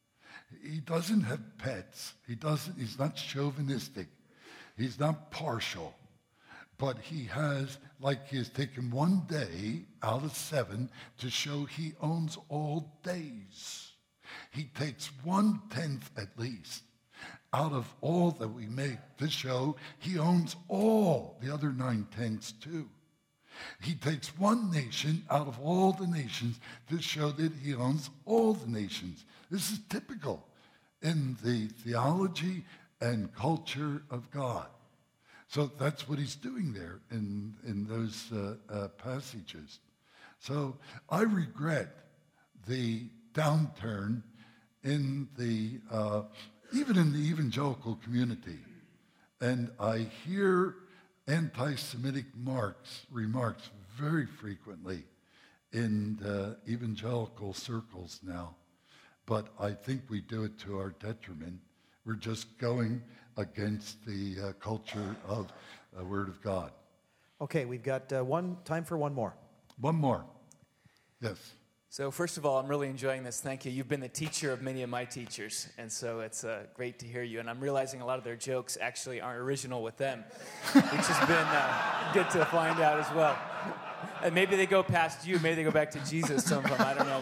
He doesn't have pets. He's not chauvinistic. He's not partial. But he has taken one day out of 7 to show he owns all days. He takes 1/10 at least out of all that we make to show he owns all the other 9/10 too. He takes one nation out of all the nations to show that he owns all the nations. This is typical in the theology and culture of God. So that's what he's doing there in those passages. So I regret the downturn in the even in the evangelical community, and I hear anti-Semitic remarks very frequently in the evangelical circles now. But I think we do it to our detriment. We're just going against the culture of the Word of God. Okay, we've got time for one more. One more. Yes. So first of all, I'm really enjoying this. Thank you. You've been the teacher of many of my teachers, and so it's great to hear you. And I'm realizing a lot of their jokes actually aren't original with them, which has been good to find out as well. And maybe they go past you. Maybe they go back to Jesus, some of them. I don't know.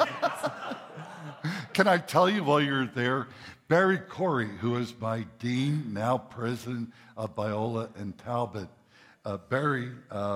Can I tell you while you're there, Barry Corey, who is my dean, now president of Biola and Talbot, Barry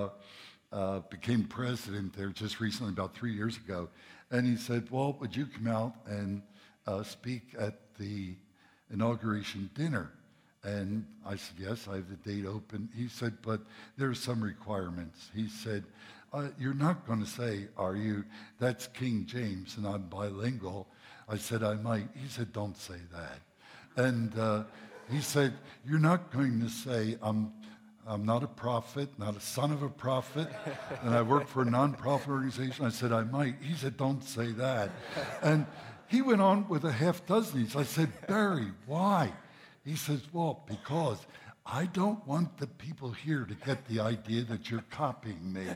became president there just recently, about 3 years ago. And he said, well, would you come out and speak at the inauguration dinner? And I said, yes, I have the date open. He said, but there's some requirements. He said, you're not going to say, are you, that's King James and I'm bilingual. I said, I might. He said, don't say that. And he said, "You're not going to say, I'm not a prophet, not a son of a prophet, and I work for a nonprofit organization." I said, "I might." He said, "Don't say that." And he went on with a half dozen. I said, "Barry, why?" He says, "Well, because I don't want the people here to get the idea that you're copying me."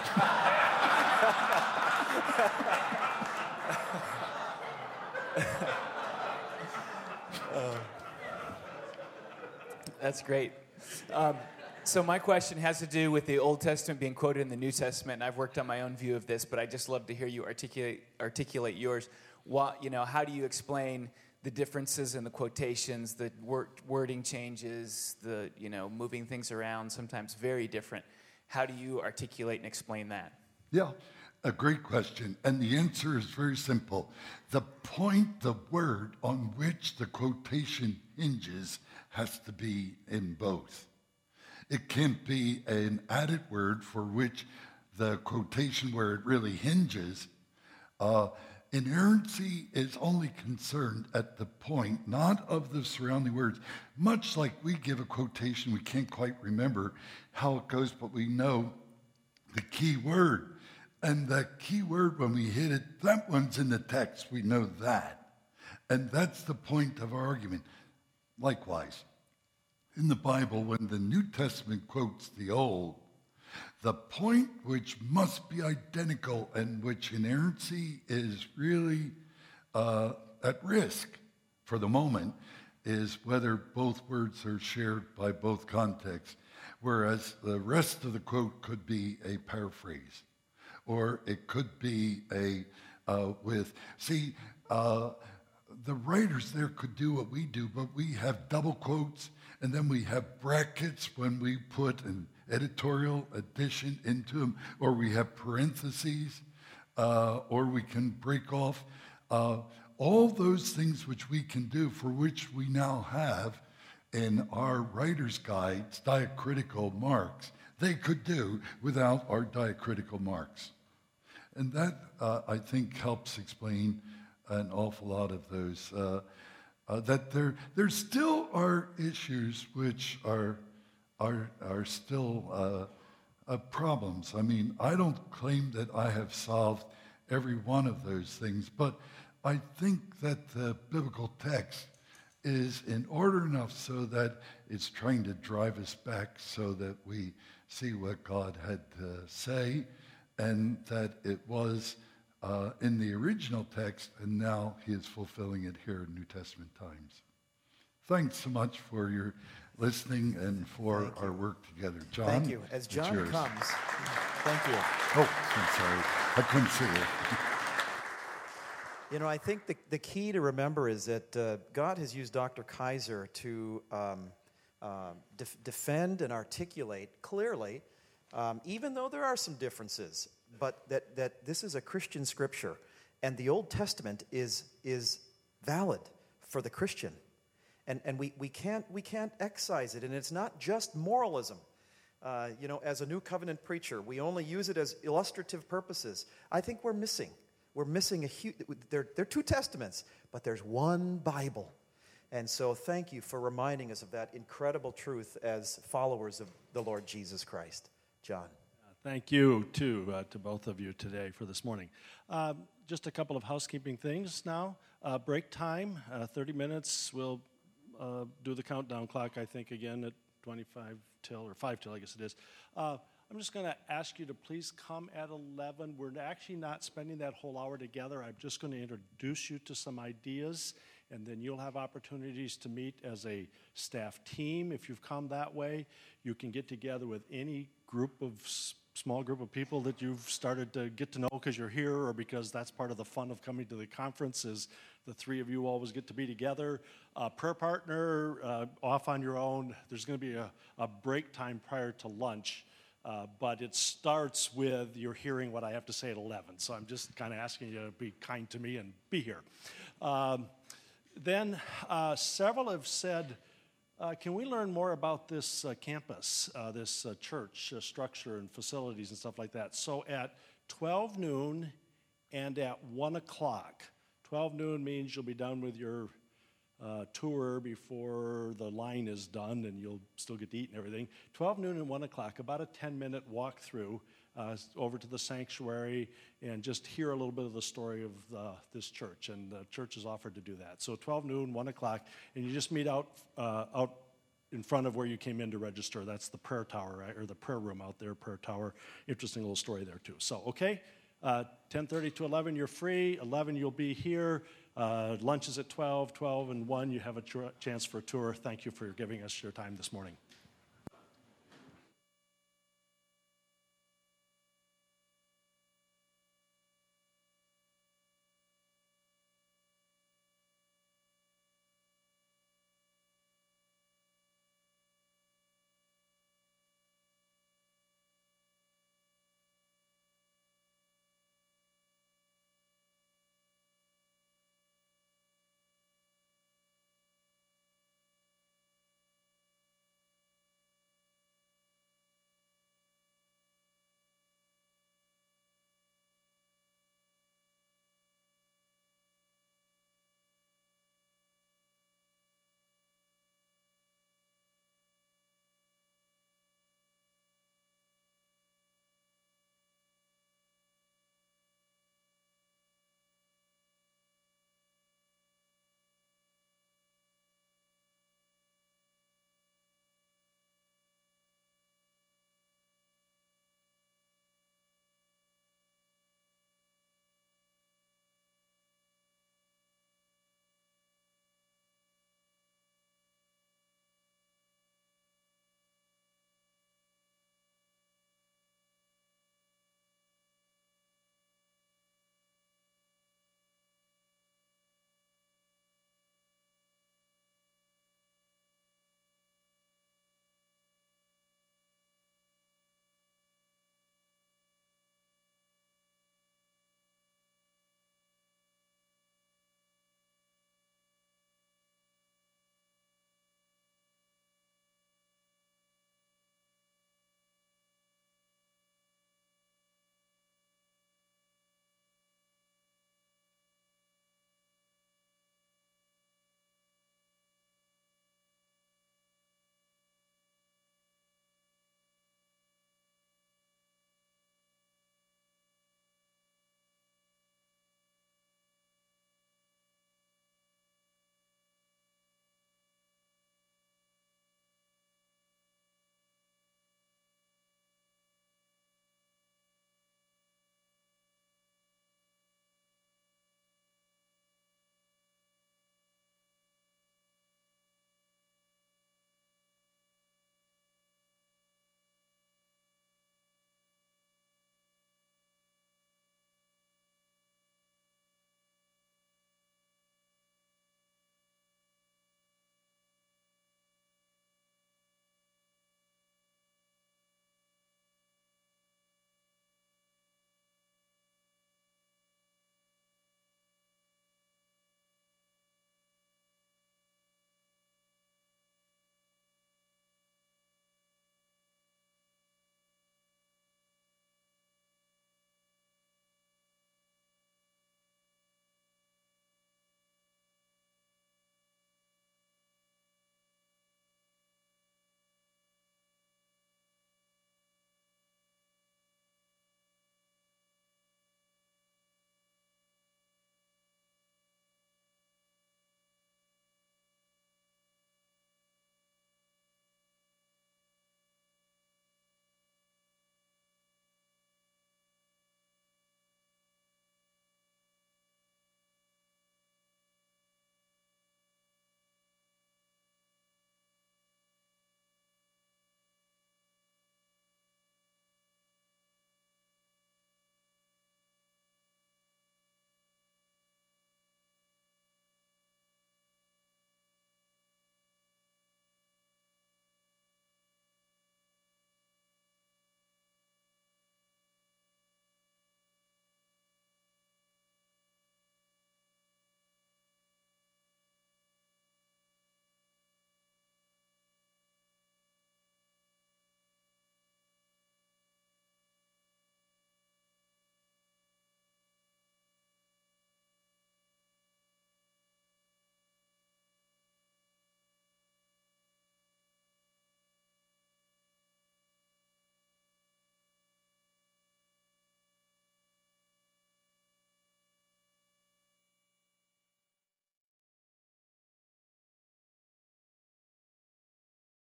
That's great. So my question has to do with the Old Testament being quoted in the New Testament, and I've worked on my own view of this, but I just love to hear you articulate yours. How do you explain the differences in the quotations, the wording changes, the moving things around, sometimes very different? How do you articulate and explain that? Yeah, a great question. And the answer is very simple. The point, the word on which the quotation hinges has to be in both. It can't be an added word for which the quotation where it really hinges. Inerrancy is only concerned at the point, not of the surrounding words. Much like we give a quotation, we can't quite remember how it goes, but we know the key word. And that key word, when we hit it, that one's in the text. We know that. And that's the point of our argument. Likewise, in the Bible, when the New Testament quotes the Old, the point which must be identical and which inerrancy is really at risk for the moment is whether both words are shared by both contexts, whereas the rest of the quote could be a paraphrase, or it could be the writers there could do what we do, but we have double quotes, and then we have brackets when we put an editorial addition into them, or we have parentheses, or we can break off. All those things which we can do, for which we now have in our writer's guides diacritical marks, they could do without our diacritical marks. And that, I think, helps explain an awful lot of those. That there still are issues which are still problems. I mean, I don't claim that I have solved every one of those things, but I think that the biblical text is in order enough so that it's trying to drive us back so that we see what God had to say, and that it was in the original text, and now he is fulfilling it here in New Testament times. Thanks so much for your listening and for our work together. John? Thank you. As John comes, thank you. Oh, I'm sorry. I couldn't see you. You know, I think the key to remember is that God has used Dr. Kaiser to defend and articulate clearly, even though there are some differences, but that this is a Christian scripture, and the Old Testament is valid for the Christian. And we can't excise it, and it's not just moralism. As a New Covenant preacher, we only use it as illustrative purposes. I think we're missing a huge. There are two testaments, but there's one Bible, and so thank you for reminding us of that incredible truth as followers of the Lord Jesus Christ, John. Thank you to both of you today for this morning. Just a couple of housekeeping things now. Break time, 30 minutes. We'll do the countdown clock, I think, again at 25 till, or 5 till, I guess it is. I'm just going to ask you to please come at 11. We're actually not spending that whole hour together. I'm just going to introduce you to some ideas, and then you'll have opportunities to meet as a staff team. If you've come that way, you can get together with any small group of people that you've started to get to know because you're here, or because that's part of the fun of coming to the conference is the three of you always get to be together. Prayer partner, off on your own. There's going to be a break time prior to lunch, but it starts with you're hearing what I have to say at 11. So I'm just kind of asking you to be kind to me and be here. Then several have said, can we learn more about this campus, this church structure and facilities and stuff like that? So at 12 noon and at 1 o'clock, 12 noon means you'll be done with your tour before the line is done, and you'll still get to eat and everything. 12 noon and 1 o'clock, about a 10-minute walk through over to the sanctuary and just hear a little bit of the story of this church. And the church has offered to do that. So 12 noon, 1 o'clock, and you just meet out in front of where you came in to register. That's the prayer tower, right? Or the prayer room out there, prayer tower. Interesting little story there, too. So, okay, 10:30 to 11, you're free. 11, you'll be here. Lunch is at 12. 12 and 1, you have a chance for a tour. Thank you for giving us your time this morning.